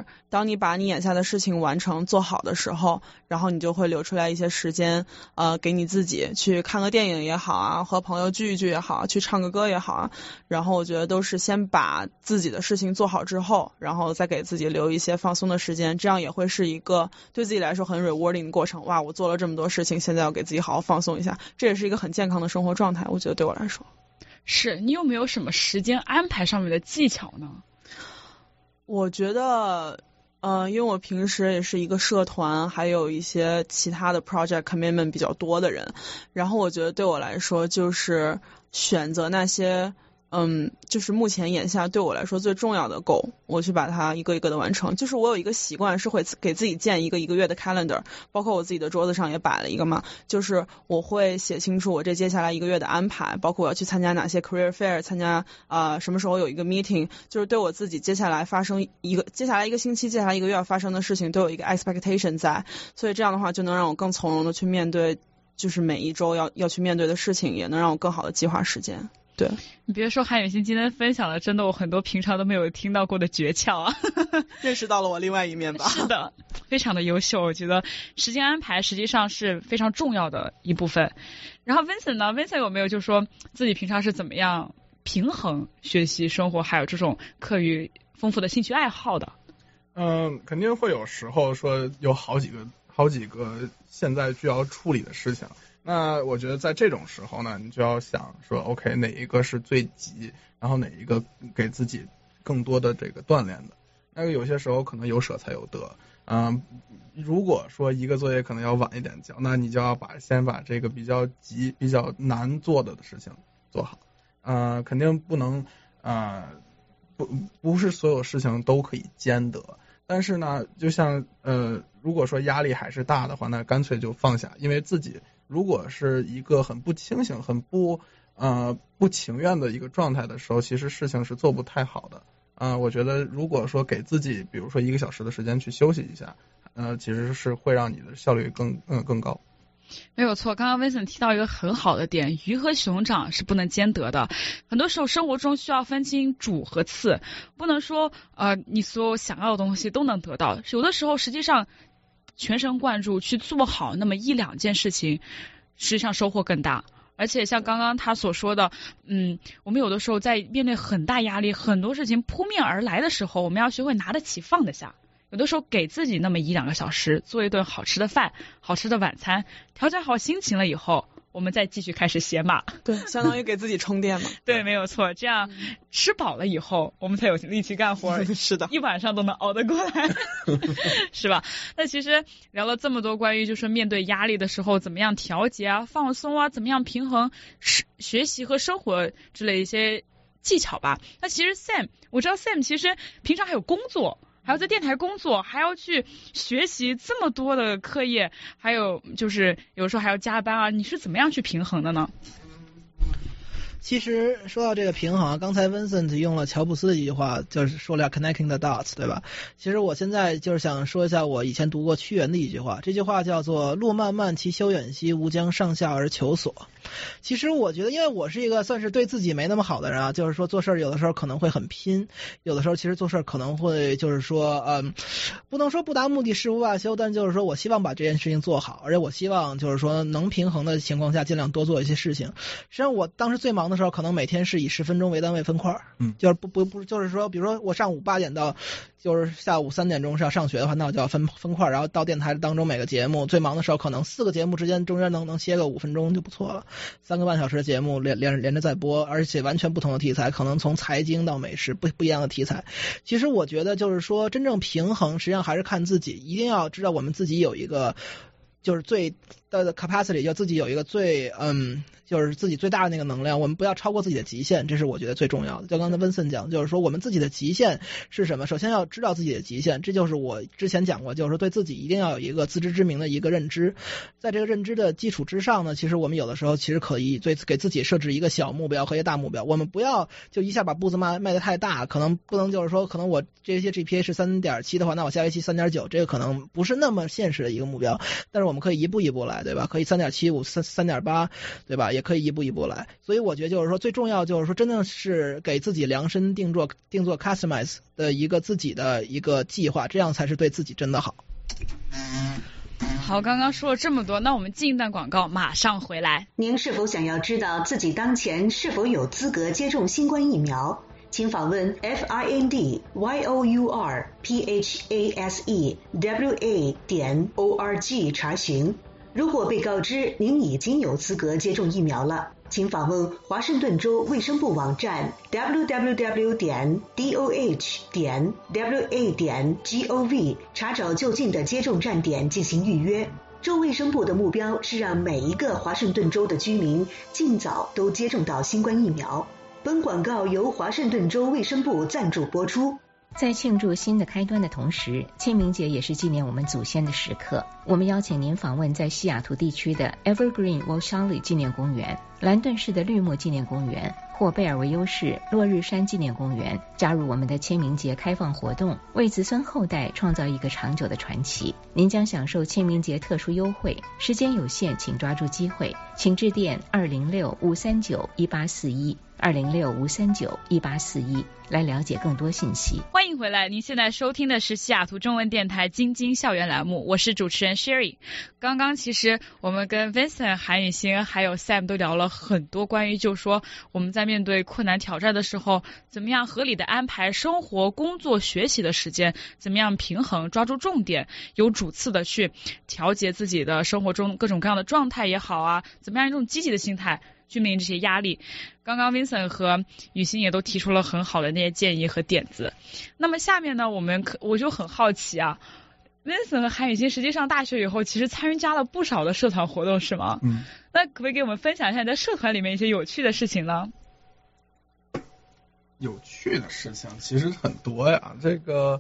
当你把你眼下的事情完成做好的时候，然后你就会留出来一些时间，呃，给你自己去看个电影也好啊，和朋友聚一聚也好，去唱个歌也好啊。然后我觉得都是先把自己的事情做好之后，然后再给自己自己留一些放松的时间，这样也会是一个对自己来说很 rewarding 的过程。哇，我做了这么多事情，现在要给自己好好放松一下，这也是一个很健康的生活状态，我觉得对我来说。 是，你有没有什么时间安排上面的技巧呢？ 我觉得呃，因为我平时也是一个社团还有一些其他的 project commitment 比较多的人，然后我觉得对我来说就是选择那些嗯，就是目前眼下对我来说最重要的 goal， 我去把它一个一个的完成。就是我有一个习惯是会给自己建一个一个月的 calendar， 包括我自己的桌子上也摆了一个嘛，就是我会写清楚我这接下来一个月的安排，包括我要去参加哪些 career fair， 参加啊、呃、什么时候有一个 meeting， 就是对我自己接下来发生一个接下来一个星期接下来一个月要发生的事情都有一个 expectation 在，所以这样的话就能让我更从容的去面对就是每一周要要去面对的事情，也能让我更好的计划时间。对， 你别说，韩雨欣今天分享了真的我很多平常都没有听到过的诀窍啊， 认识到了我另外一面吧。 是的，非常的优秀，我觉得时间安排实际上是非常重要的一部分。然后 Vincent 呢 Vincent 有没有就说自己平常是怎么样平衡学习生活还有这种课余丰富的兴趣爱好的？ 嗯，肯定会有时候说有好几个好几个现在需要处理的事情，那我觉得在这种时候呢，你就要想说 OK 哪一个是最急，然后哪一个给自己更多的这个锻炼的。那个有些时候可能有舍才有得，嗯，如果说一个作业可能要晚一点交，那你就要把先把这个比较急比较难做的事情做好，呃肯定不能呃不不是所有事情都可以兼得， 但是呢，就像呃，如果说压力还是大的话，那干脆就放下，因为自己如果是一个很不清醒、很不呃不情愿的一个状态的时候，其实事情是做不太好的。啊、呃，我觉得如果说给自己，比如说一个小时的时间去休息一下，呃，其实是会让你的效率更嗯、呃、更高。 没有错，刚刚 Vincent 提到一个很好的点，鱼和熊掌是不能兼得的。很多时候生活中需要分清主和次，不能说呃你所有想要的东西都能得到。有的时候实际上全神贯注去做好那么一两件事情，实际上收获更大。而且像刚刚他所说的，嗯，我们有的时候在面对很大压力、很多事情扑面而来的时候，我们要学会拿得起放得下。有的时候给自己那么一两个小时，做一顿好吃的饭、好吃的晚餐，调整好心情了以后，我们再继续开始写码。 对，相当于给自己充电嘛。 对，没有错。这样吃饱了以后，我们才有力气干活。 是的， 一晚上都能熬得过来，是吧？那其实聊了这么多关于就是面对压力的时候怎么样调节啊、放松啊、怎么样平衡学习和生活之类一些技巧吧。那其实 Sam， 我知道 Sam 其实平常还有工作。还要在电台工作，还要去学习这么多的课业，还有就是有时候还要加班啊，你是怎么样去平衡的呢？ 其实说到这个平衡，刚才 Vincent 用了乔布斯的一句话，就是说了 connecting the dots， 对吧？其实我现在就是想说一下我以前读过屈原的一句话，这句话叫做路漫漫其修远兮，吾将上下而求索。其实我觉得，因为我是一个算是对自己没那么好的人啊，就是说做事有的时候可能会很拼，有的时候其实做事可能会就是说嗯，不能说不达目的誓不罢休，但就是说我希望把这件事情做好，而且我希望就是说能平衡的情况下尽量多做一些事情。实际上我当时最忙的时候，可能每天是以十分钟为单位分块，嗯，就是不不不就是说比如说我上午八点到就是下午三点钟是要上学的话，那我就要分分块，然后到电台当中每个节目最忙的时候，可能四个节目之间中间能能歇个五分钟就不错了。三个半小时的节目连连连着在播，而且完全不同的题材，可能从财经到美食不不一样的题材。其实我觉得就是说真正平衡实际上还是看自己，一定要知道我们自己有一个就是最的 capacity， 就自己有一个最嗯就是自己最大的那个能量，我们不要超过自己的极限，这是我觉得最重要的。就刚才温森讲，就是说我们自己的极限是什么？首先要知道自己的极限，这就是我之前讲过，就是说对自己一定要有一个自知之明的一个认知。在这个认知的基础之上呢，其实我们有的时候其实可以对给自己设置一个小目标和一个大目标。我们不要就一下把步子迈迈得太大，可能不能就是说，可能我这些 G P A 是 三点七 的话，那我下学期 三点九， 这个可能不是那么现实的一个目标。但是我们可以一步一步来，对吧？可以 三点七五 三点八， 对吧？也可以一步一步来。所以我觉得就是说最重要就是说真的是给自己量身定做定做 customize 的一个自己的一个计划，这样才是对自己真的好。 好，刚刚说了这么多，那我们进一段广告，马上回来。 您是否想要知道自己当前是否有资格接种新冠疫苗？请访问 f i n d y o u r p h a s e w a 点 o r g 查询。如果被告知您已经有资格接种疫苗了，请访问华盛顿州卫生部网站 w w w 点 d o h 点 w a 点 g o v 查找就近的接种站点进行预约。州卫生部的目标是让每一个华盛顿州的居民尽早都接种到新冠疫苗。本广告由华盛顿州卫生部赞助播出。 在庆祝新的开端的同时，清明节也是纪念我们祖先的时刻。我们邀请您访问在西雅图地区的 Evergreen Walshanley 纪念公园、兰顿市的绿木纪念公园或贝尔维优市落日山纪念公园，加入我们的清明节开放活动，为子孙后代创造一个长久的传奇。您将享受清明节特殊优惠，时间有限，请抓住机会，请致电二零六五三九一八四一二零六五三九一八四一来了解更多信息。 欢迎回来，您现在收听的是西雅图中文电台京津校园栏目，我是主持人 Sherry。 刚刚其实我们跟 Vincent、 韩雨欣还有 Sam 都聊了很多关于就说我们在面对困难挑战的时候怎么样合理的安排生活、工作、学习的时间，怎么样平衡抓住重点，有主次的去调节自己的生活中各种各样的状态也好啊，怎么样一种积极的心态去面临这些压力。刚刚 Vincent 和雨欣也都提出了很好的那些建议和点子。那么下面呢，我们可我就很好奇啊 ，Vincent 和韩雨欣实际上大学以后其实参加了不少的社团活动，是吗？嗯。那可不可以给我们分享一下你在社团里面一些有趣的事情呢？ 有趣的事情其实很多呀，这个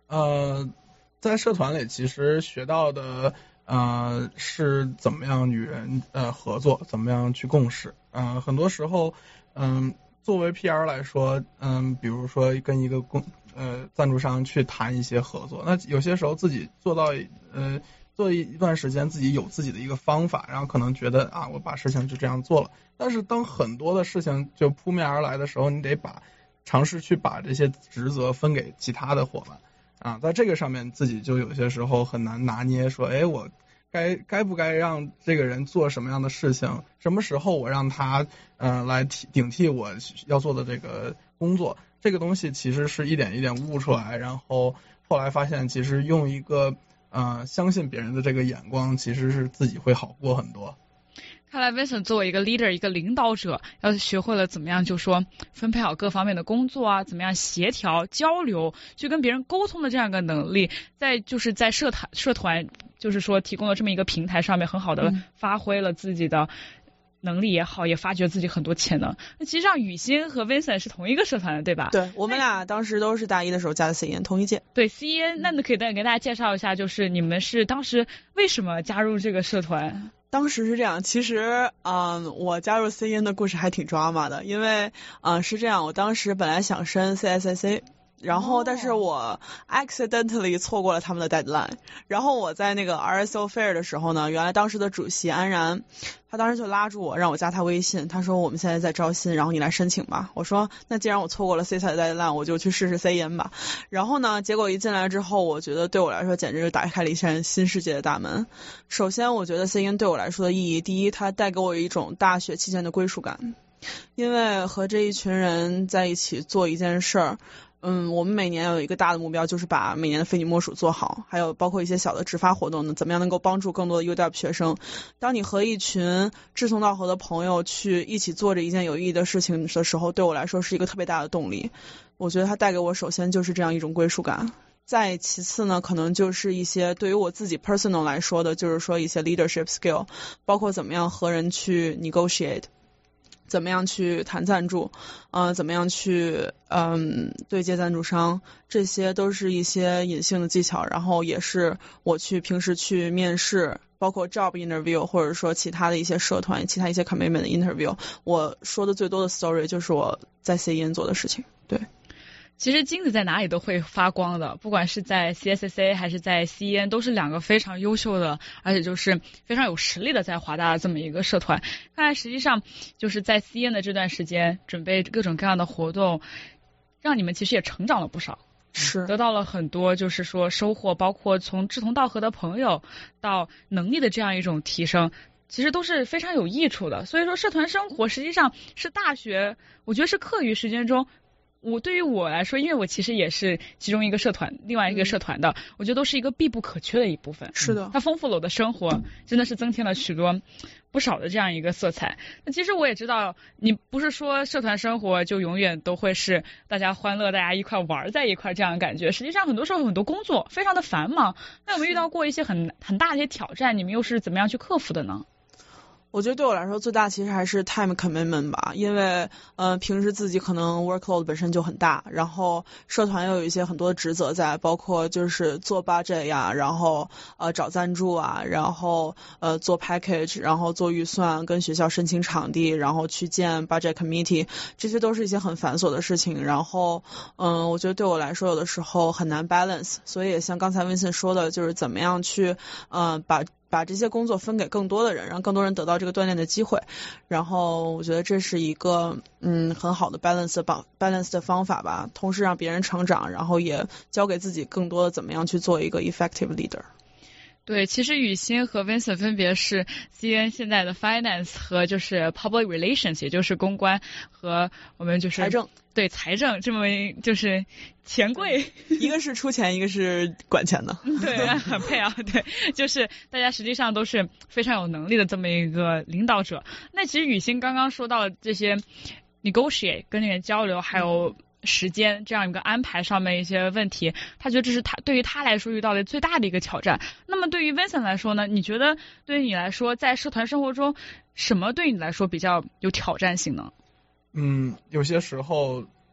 呃，在社团里其实学到的呃是怎么样与人呃合作，怎么样去共事。嗯、呃，很多时候，嗯、呃，作为 P R 来说，嗯、呃，比如说跟一个公呃赞助商去谈一些合作，那有些时候自己做到呃做一段时间，自己有自己的一个方法，然后可能觉得啊，我把事情就这样做了。但是当很多的事情就扑面而来的时候，你得把尝试去把这些职责分给其他的伙伴啊，在这个上面自己就有些时候很难拿捏，说哎我该该不该让这个人做什么样的事情，什么时候我让他呃来替顶替我要做的这个工作，这个东西其实是一点一点悟出来，然后后来发现其实用一个呃相信别人的这个眼光，其实是自己会好过很多。 看来 Vincent 作为一个 leader 一个领导者，要学会了怎么样就说分配好各方面的工作啊，怎么样协调交流，去跟别人沟通的这样一个能力，在就是在社团社团就是说提供了这么一个平台上面，很好的发挥了自己的能力也好，也发掘自己很多潜能。那其实上雨欣和 Vincent 是同一个社团的，对吧？ 对，我们俩当时都是大一的时候加的 C N， 同一届。 对 C N， 那你可以再给大家介绍一下，就是你们是当时为什么加入这个社团？ 当时是这样，其实嗯，我加入 C N 的故事还挺 drama 的，因为嗯是这样，我当时本来想申 C S S A。然后，但是我 accidentally 错过了他们的 deadline。然后我在那个 R S O Fair 的时候呢，原来当时的主席安然，他当时就拉住我，让我加他微信。他说我们现在在招新，然后你来申请吧。我说那既然我错过了 C S 的 deadline， 我就去试试 C N 吧。然后呢，结果一进来之后，我觉得对我来说简直是打开了一扇新世界的大门。首先，我觉得 C N 对我来说的意义，第一，它带给我一种大学期间的归属感，因为和这一群人在一起做一件事儿。嗯，我们每年有一个大的目标，就是把每年的非你莫属做好，还有包括一些小的直发活动呢，怎么样能够帮助更多的 U W 学生。当你和一群志同道合的朋友去一起做着一件有意义的事情的时候，对我来说是一个特别大的动力。我觉得它带给我首先就是这样一种归属感。再其次呢，可能就是一些对于我自己 personal 来说的，就是说一些 leadership skill， 包括怎么样和人去 negotiate，怎么样去谈赞助，呃，怎么样去嗯对接赞助商，这些都是一些隐性的技巧，然后也是我去平时去面试，包括 job interview 或者说其他的一些社团、其他一些 commitment 的 interview， 我说的最多的 story 就是我在 C N 做的事情。对。 其实金子在哪里都会发光的，不管是在 C S S A 还是在 C N， 都是两个非常优秀的，而且就是非常有实力的在华大的这么一个社团。看来实际上就是在 C N 的这段时间准备各种各样的活动，让你们其实也成长了不少， 是得到了很多就是说收获，包括从志同道合的朋友到能力的这样一种提升，其实都是非常有益处的。所以说社团生活实际上是大学，我觉得是课余时间中，我对于我来说，因为我其实也是其中一个社团，另外一个社团的，嗯、我觉得都是一个必不可缺的一部分。 是的， 它丰富了我的生活，真的是增添了许多不少的这样一个色彩。那其实我也知道，你不是说社团生活就永远都会是大家欢乐，大家一块玩在一块这样的感觉。实际上很多时候有很多工作非常的繁忙，那有没有遇到过一些很很大的一些挑战？你们又是怎么样去克服的呢？ 我觉得对我来说最大其实还是 time commitment 吧，因为呃平时自己可能 workload 本身就很大，然后社团又有一些很多的职责在，包括就是做 budget 呀，然后呃找赞助啊，然后呃做 package， 然后做预算，跟学校申请场地，然后去建 budget committee， 这些都是一些很繁琐的事情。然后嗯、呃，我觉得对我来说有的时候很难 balance， 所以也像刚才 Vincent 说的，就是怎么样去呃把把这些工作分给更多的人，让更多人得到这个锻炼的机会。然后我觉得这是一个嗯很好的 balance 的 balance 的方法吧，同时让别人成长，然后也教给自己更多的怎么样去做一个 effective leader。 对，其实雨欣和 Vincent 分别是 C N 现在的 finance 和就是 public relations， 也就是公关和我们就是财政， 对财政这么就是钱柜， 一个是出钱，一个是管钱的。 对，很配啊。对，就是大家实际上都是非常有能力的这么一个领导者。那其实雨欣刚刚说到了这些 negotiate 跟那个交流，还有时间这样一个安排上面一些问题，他觉得这是他对于他来说遇到的最大的一个挑战。那么对于 Vincent 来说呢，你觉得对于你来说在社团生活中什么对你来说比较有挑战性呢？ 嗯，有些时候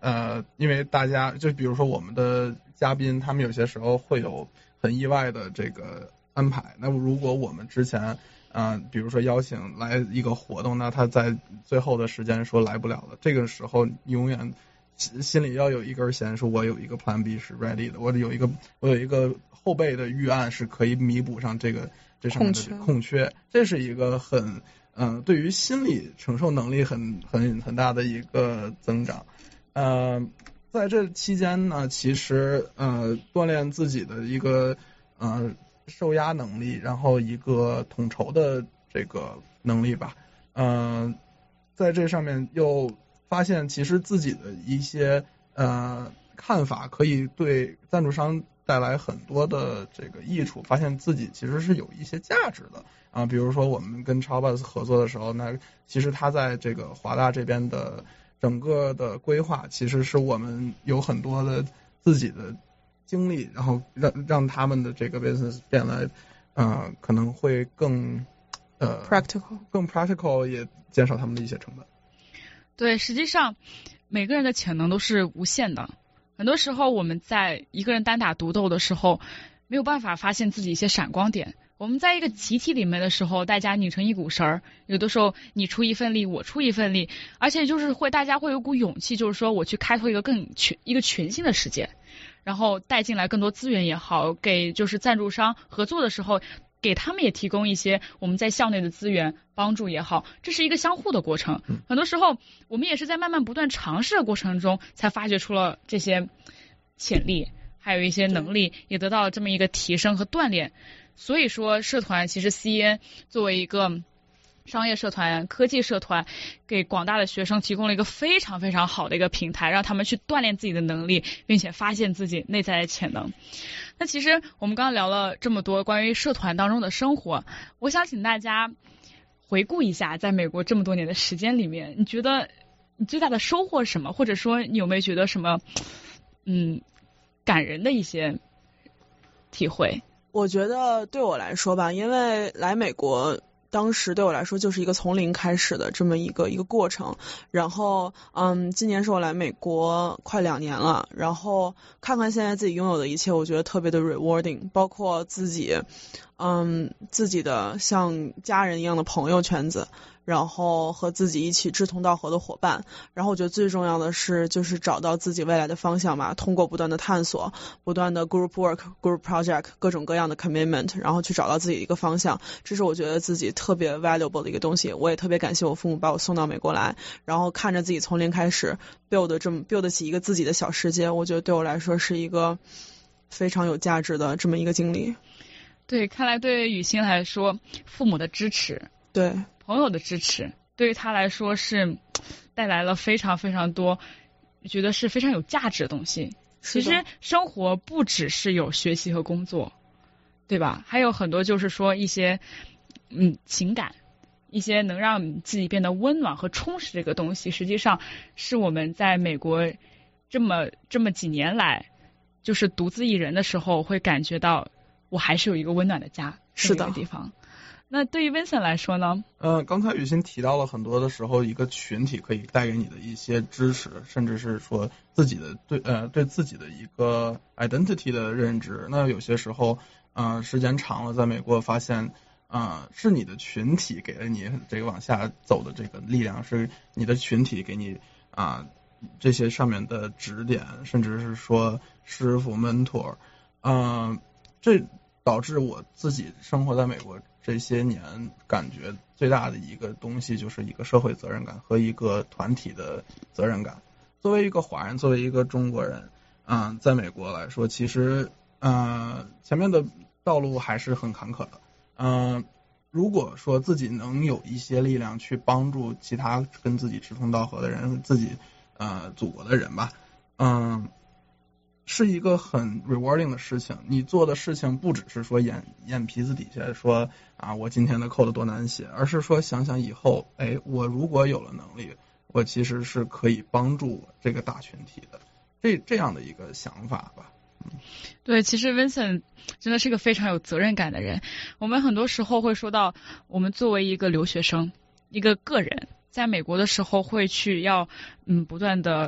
呃，因为大家就比如说我们的嘉宾，他们有些时候会有很意外的这个安排。那如果我们之前啊、呃，比如说邀请来一个活动，那他在最后的时间说来不了了，这个时候永远心里要有一根弦，说我有一个 Plan B 是 ready 的，我有一个我有一个后备的预案是可以弥补上这个这上面的空缺，这是一个很嗯、呃，对于心理承受能力很很很大的一个增长。呃，在这期间呢，其实呃锻炼自己的一个呃受压能力，然后一个统筹的这个能力吧。呃，在这上面又发现，其实自己的一些呃看法可以对赞助商带来很多的这个益处，发现自己其实是有一些价值的啊。比如说我们跟 Chalbus 合作的时候，那其实他在这个华大这边的整个的规划，其实是我们有很多的自己的经历，然后让让他们的这个 business 变得呃可能会更呃 practical 更 practical， 也减少他们的一些成本。 对，实际上每个人的潜能都是无限的。很多时候我们在一个人单打独斗的时候，没有办法发现自己一些闪光点。我们在一个集体里面的时候，大家拧成一股绳儿，有的时候你出一份力，我出一份力，而且就是会大家会有股勇气，就是说我去开拓一个更全一个全新的世界，然后带进来更多资源也好，给就是赞助商合作的时候，给他们也提供一些我们在校内的资源帮助也好，这是一个相互的过程。很多时候我们也是在慢慢不断尝试的过程中，才发掘出了这些潜力，还有一些能力也得到了这么一个提升和锻炼。所以说社团其实 C E N 作为一个商业社团、科技社团，给广大的学生提供了一个非常非常好的一个平台，让他们去锻炼自己的能力，并且发现自己内在的潜能。那其实我们刚刚聊了这么多关于社团当中的生活，我想请大家回顾一下，在美国这么多年的时间里面，你觉得你最大的收获是什么？或者说你有没有觉得什么嗯感人的一些体会？ 我觉得对我来说吧，因为来美国当时对我来说就是一个从零开始的这么一个一个过程，然后嗯，今年是我来美国快两年了，然后看看现在自己拥有的一切，我觉得特别的 rewarding， 包括自己嗯自己的像家人一样的朋友圈子，然后和自己一起志同道合的伙伴，然后我觉得最重要的是就是找到自己未来的方向嘛，通过不断的探索，不断的 group work group project 各种各样的 commitment， 然后去找到自己的一个方向，这是我觉得自己特别 valuable 的一个东西。我也特别感谢我父母把我送到美国来，然后看着自己从零开始 build 这么 build 起一个自己的小世界，我觉得对我来说是一个非常有价值的这么一个经历。 对，看来对雨欣来说，父母的支持， 对朋友的支持，对于他来说是带来了非常非常多，觉得是非常有价值的东西。其实生活不只是有学习和工作，对吧？还有很多就是说一些嗯情感，一些能让自己变得温暖和充实这个东西，实际上是我们在美国这么这么几年来，就是独自一人的时候，会感觉到我还是有一个温暖的家， 是的这个地方。那对于 Vincent 来说呢？ 呃，刚才雨欣提到了很多的时候，一个群体可以带给你的一些支持，甚至是说自己的对呃对自己的一个 identity 的认知。那有些时候，呃，时间长了，在美国发现，啊、呃，是你的群体给了你这个往下走的这个力量，是你的群体给你啊、呃、这些上面的指点，甚至是说师傅 mentor， 嗯、呃，这导致我自己生活在美国这些年，感觉最大的一个东西就是一个社会责任感和一个团体的责任感。作为一个华人，作为一个中国人，啊、呃，在美国来说，其实呃前面的道路还是很坎坷的。嗯、呃，如果说自己能有一些力量去帮助其他跟自己志同道合的人，自己呃祖国的人吧，嗯、呃。是一个很 rewarding 的事情，你做的事情不只是说眼眼皮子底下说啊我今天的 code 多难写，而是说想想以后，哎，我如果有了能力，我其实是可以帮助这个大群体的，这这样的一个想法吧。嗯， 对，其实 Vincent 真的是个非常有责任感的人。我们很多时候会说到，我们作为一个留学生，一个个人，在美国的时候会去要嗯不断的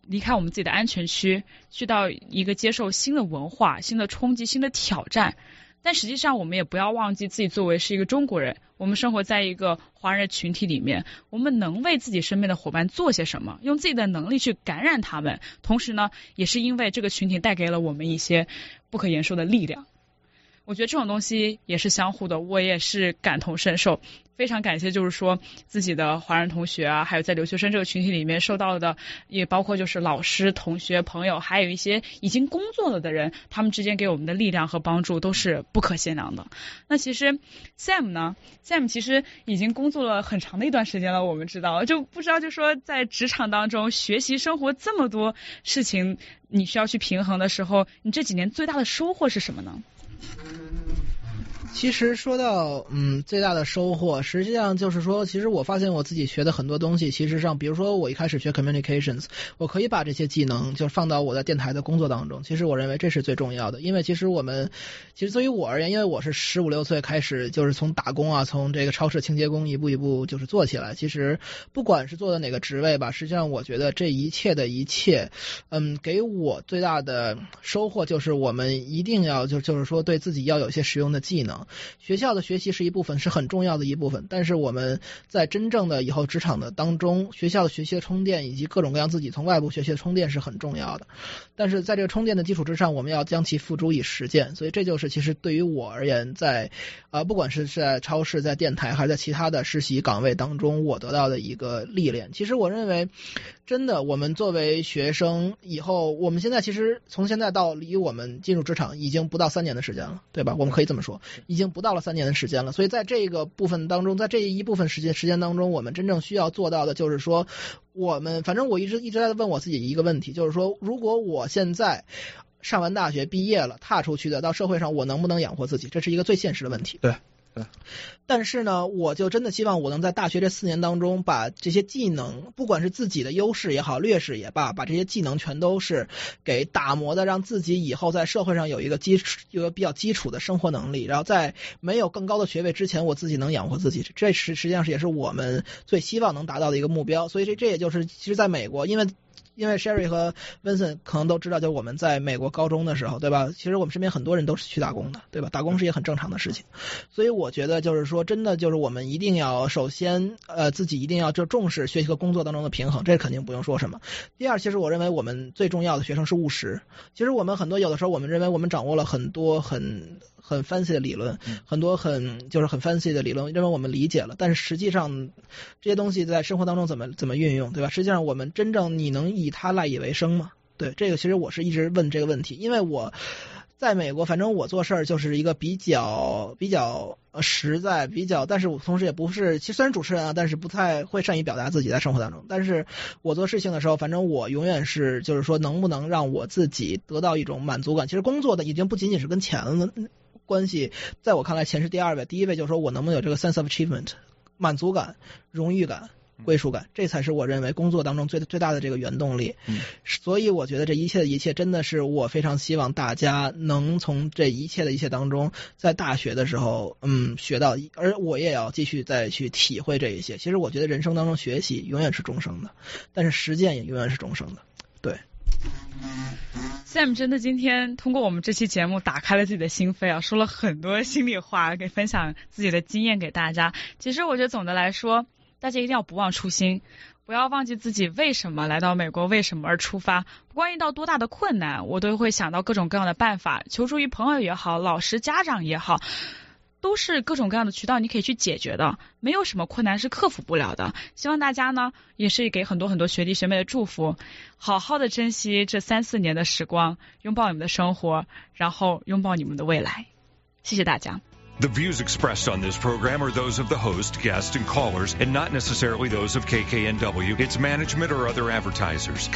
离开我们自己的安全区，去到一个接受新的文化、新的冲击、新的挑战。但实际上我们也不要忘记自己作为是一个中国人，我们生活在一个华人群体里面，我们能为自己身边的伙伴做些什么，用自己的能力去感染他们，同时呢也是因为这个群体带给了我们一些不可言说的力量。我觉得这种东西也是相互的，我也是感同身受，非常感谢就是说自己的华人同学啊，还有在留学生这个群体里面受到的，也包括就是老师、同学、朋友，还有一些已经工作了的人，他们之间给我们的力量和帮助都是不可限量的。那其实 Sam 呢 Sam 其实已经工作了很长的一段时间了，我们知道，就不知道就说在职场当中学习生活这么多事情你需要去平衡的时候，你这几年最大的收获是什么呢？ 其实说到嗯最大的收获，实际上就是说，其实我发现我自己学的很多东西，其实上比如说我一开始学 communications， 我可以把这些技能就放到我在电台的工作当中，其实我认为这是最重要的。因为其实我们其实对于我而言，因为我是十五六岁开始就是从打工啊，从这个超市清洁工一步一步就是做起来，其实不管是做的哪个职位吧，实际上我觉得这一切的一切嗯给我最大的收获就是我们一定要就就是说对自己要有一些实用的技能。学校的学习是一部分，是很重要的一部分，但是我们在真正的以后职场的当中，学校的学习的充电以及各种各样自己从外部学习的充电是很重要的。但是在这个充电的基础之上，我们要将其付诸以实践。所以这就是其实对于我而言，在呃不管是在超市、在电台还是在其他的实习岗位当中，我得到的一个历练。其实我认为真的我们作为学生以后，我们现在其实从现在到离我们进入职场已经不到三年的时间了，对吧？我们可以这么说，已经不到了三年的时间了。所以在这个部分当中，在这一部分时间时间当中，我们真正需要做到的就是说，我们反正我一直一直在问我自己一个问题，就是说，如果我现在上完大学毕业了，踏出去的到社会上，我能不能养活自己？这是一个最现实的问题。 对。对， 但是呢，我就真的希望我能在大学这四年当中，把这些技能，不管是自己的优势也好，劣势也罢，把这些技能全都是给打磨的，让自己以后在社会上有一个基础，有一个比较基础的生活能力，然后在没有更高的学位之前，我自己能养活自己。这实实际上是也是我们最希望能达到的一个目标。所以这这也就是其实在美国，因为。因为 Sherry 和 Vincent 可能都知道，就是我们在美国高中的时候，对吧？其实我们身边很多人都是去打工的，对吧？打工是一个很正常的事情。所以我觉得就是说，真的就是我们一定要首先呃自己一定要就重视学习和工作当中的平衡，这肯定不用说什么。第二，其实我认为我们最重要的学生是务实。其实我们很多有的时候我们认为我们掌握了很多很很 fancy 的理论，很多很就是很 fancy 的理论，认为我们理解了，但是实际上这些东西在生活当中怎么怎么运用，对吧？实际上我们真正你能以它赖以为生吗？对，这个其实我是一直问这个问题，因为我在美国，反正我做事儿就是一个比较比较实在，比较，但是我同时也不是，其实虽然主持人啊，但是不太会善于表达自己在生活当中。但是我做事情的时候，反正我永远是就是说，能不能让我自己得到一种满足感。其实工作的已经不仅仅是跟钱了关系，在我看来，钱是第二位，第一位就是说我能不能有这个 sense of achievement， 满足感、荣誉感。归属感，这才是我认为工作当中最最大的这个原动力。嗯，所以我觉得这一切的一切，真的是我非常希望大家能从这一切的一切当中，在大学的时候，嗯，学到，而我也要继续再去体会这一些。其实我觉得人生当中学习永远是终生的，但是实践也永远是终生的。对。 Sam 真的今天通过我们这期节目打开了自己的心扉啊，说了很多心里话，给分享自己的经验给大家。其实我觉得总的来说，大家一定要不忘初心，不要忘记自己为什么来到美国，为什么而出发。不管遇到多大的困难，我都会想到各种各样的办法，求助于朋友也好，老师家长也好，都是各种各样的渠道你可以去解决的，没有什么困难是克服不了的。希望大家呢也是给很多很多学弟学妹的祝福，好好的珍惜这三四年的时光，拥抱你们的生活，然后拥抱你们的未来。谢谢大家。 The views expressed on this program are those of the host, guests, and callers, and not necessarily those of K K N W, its management, or other advertisers.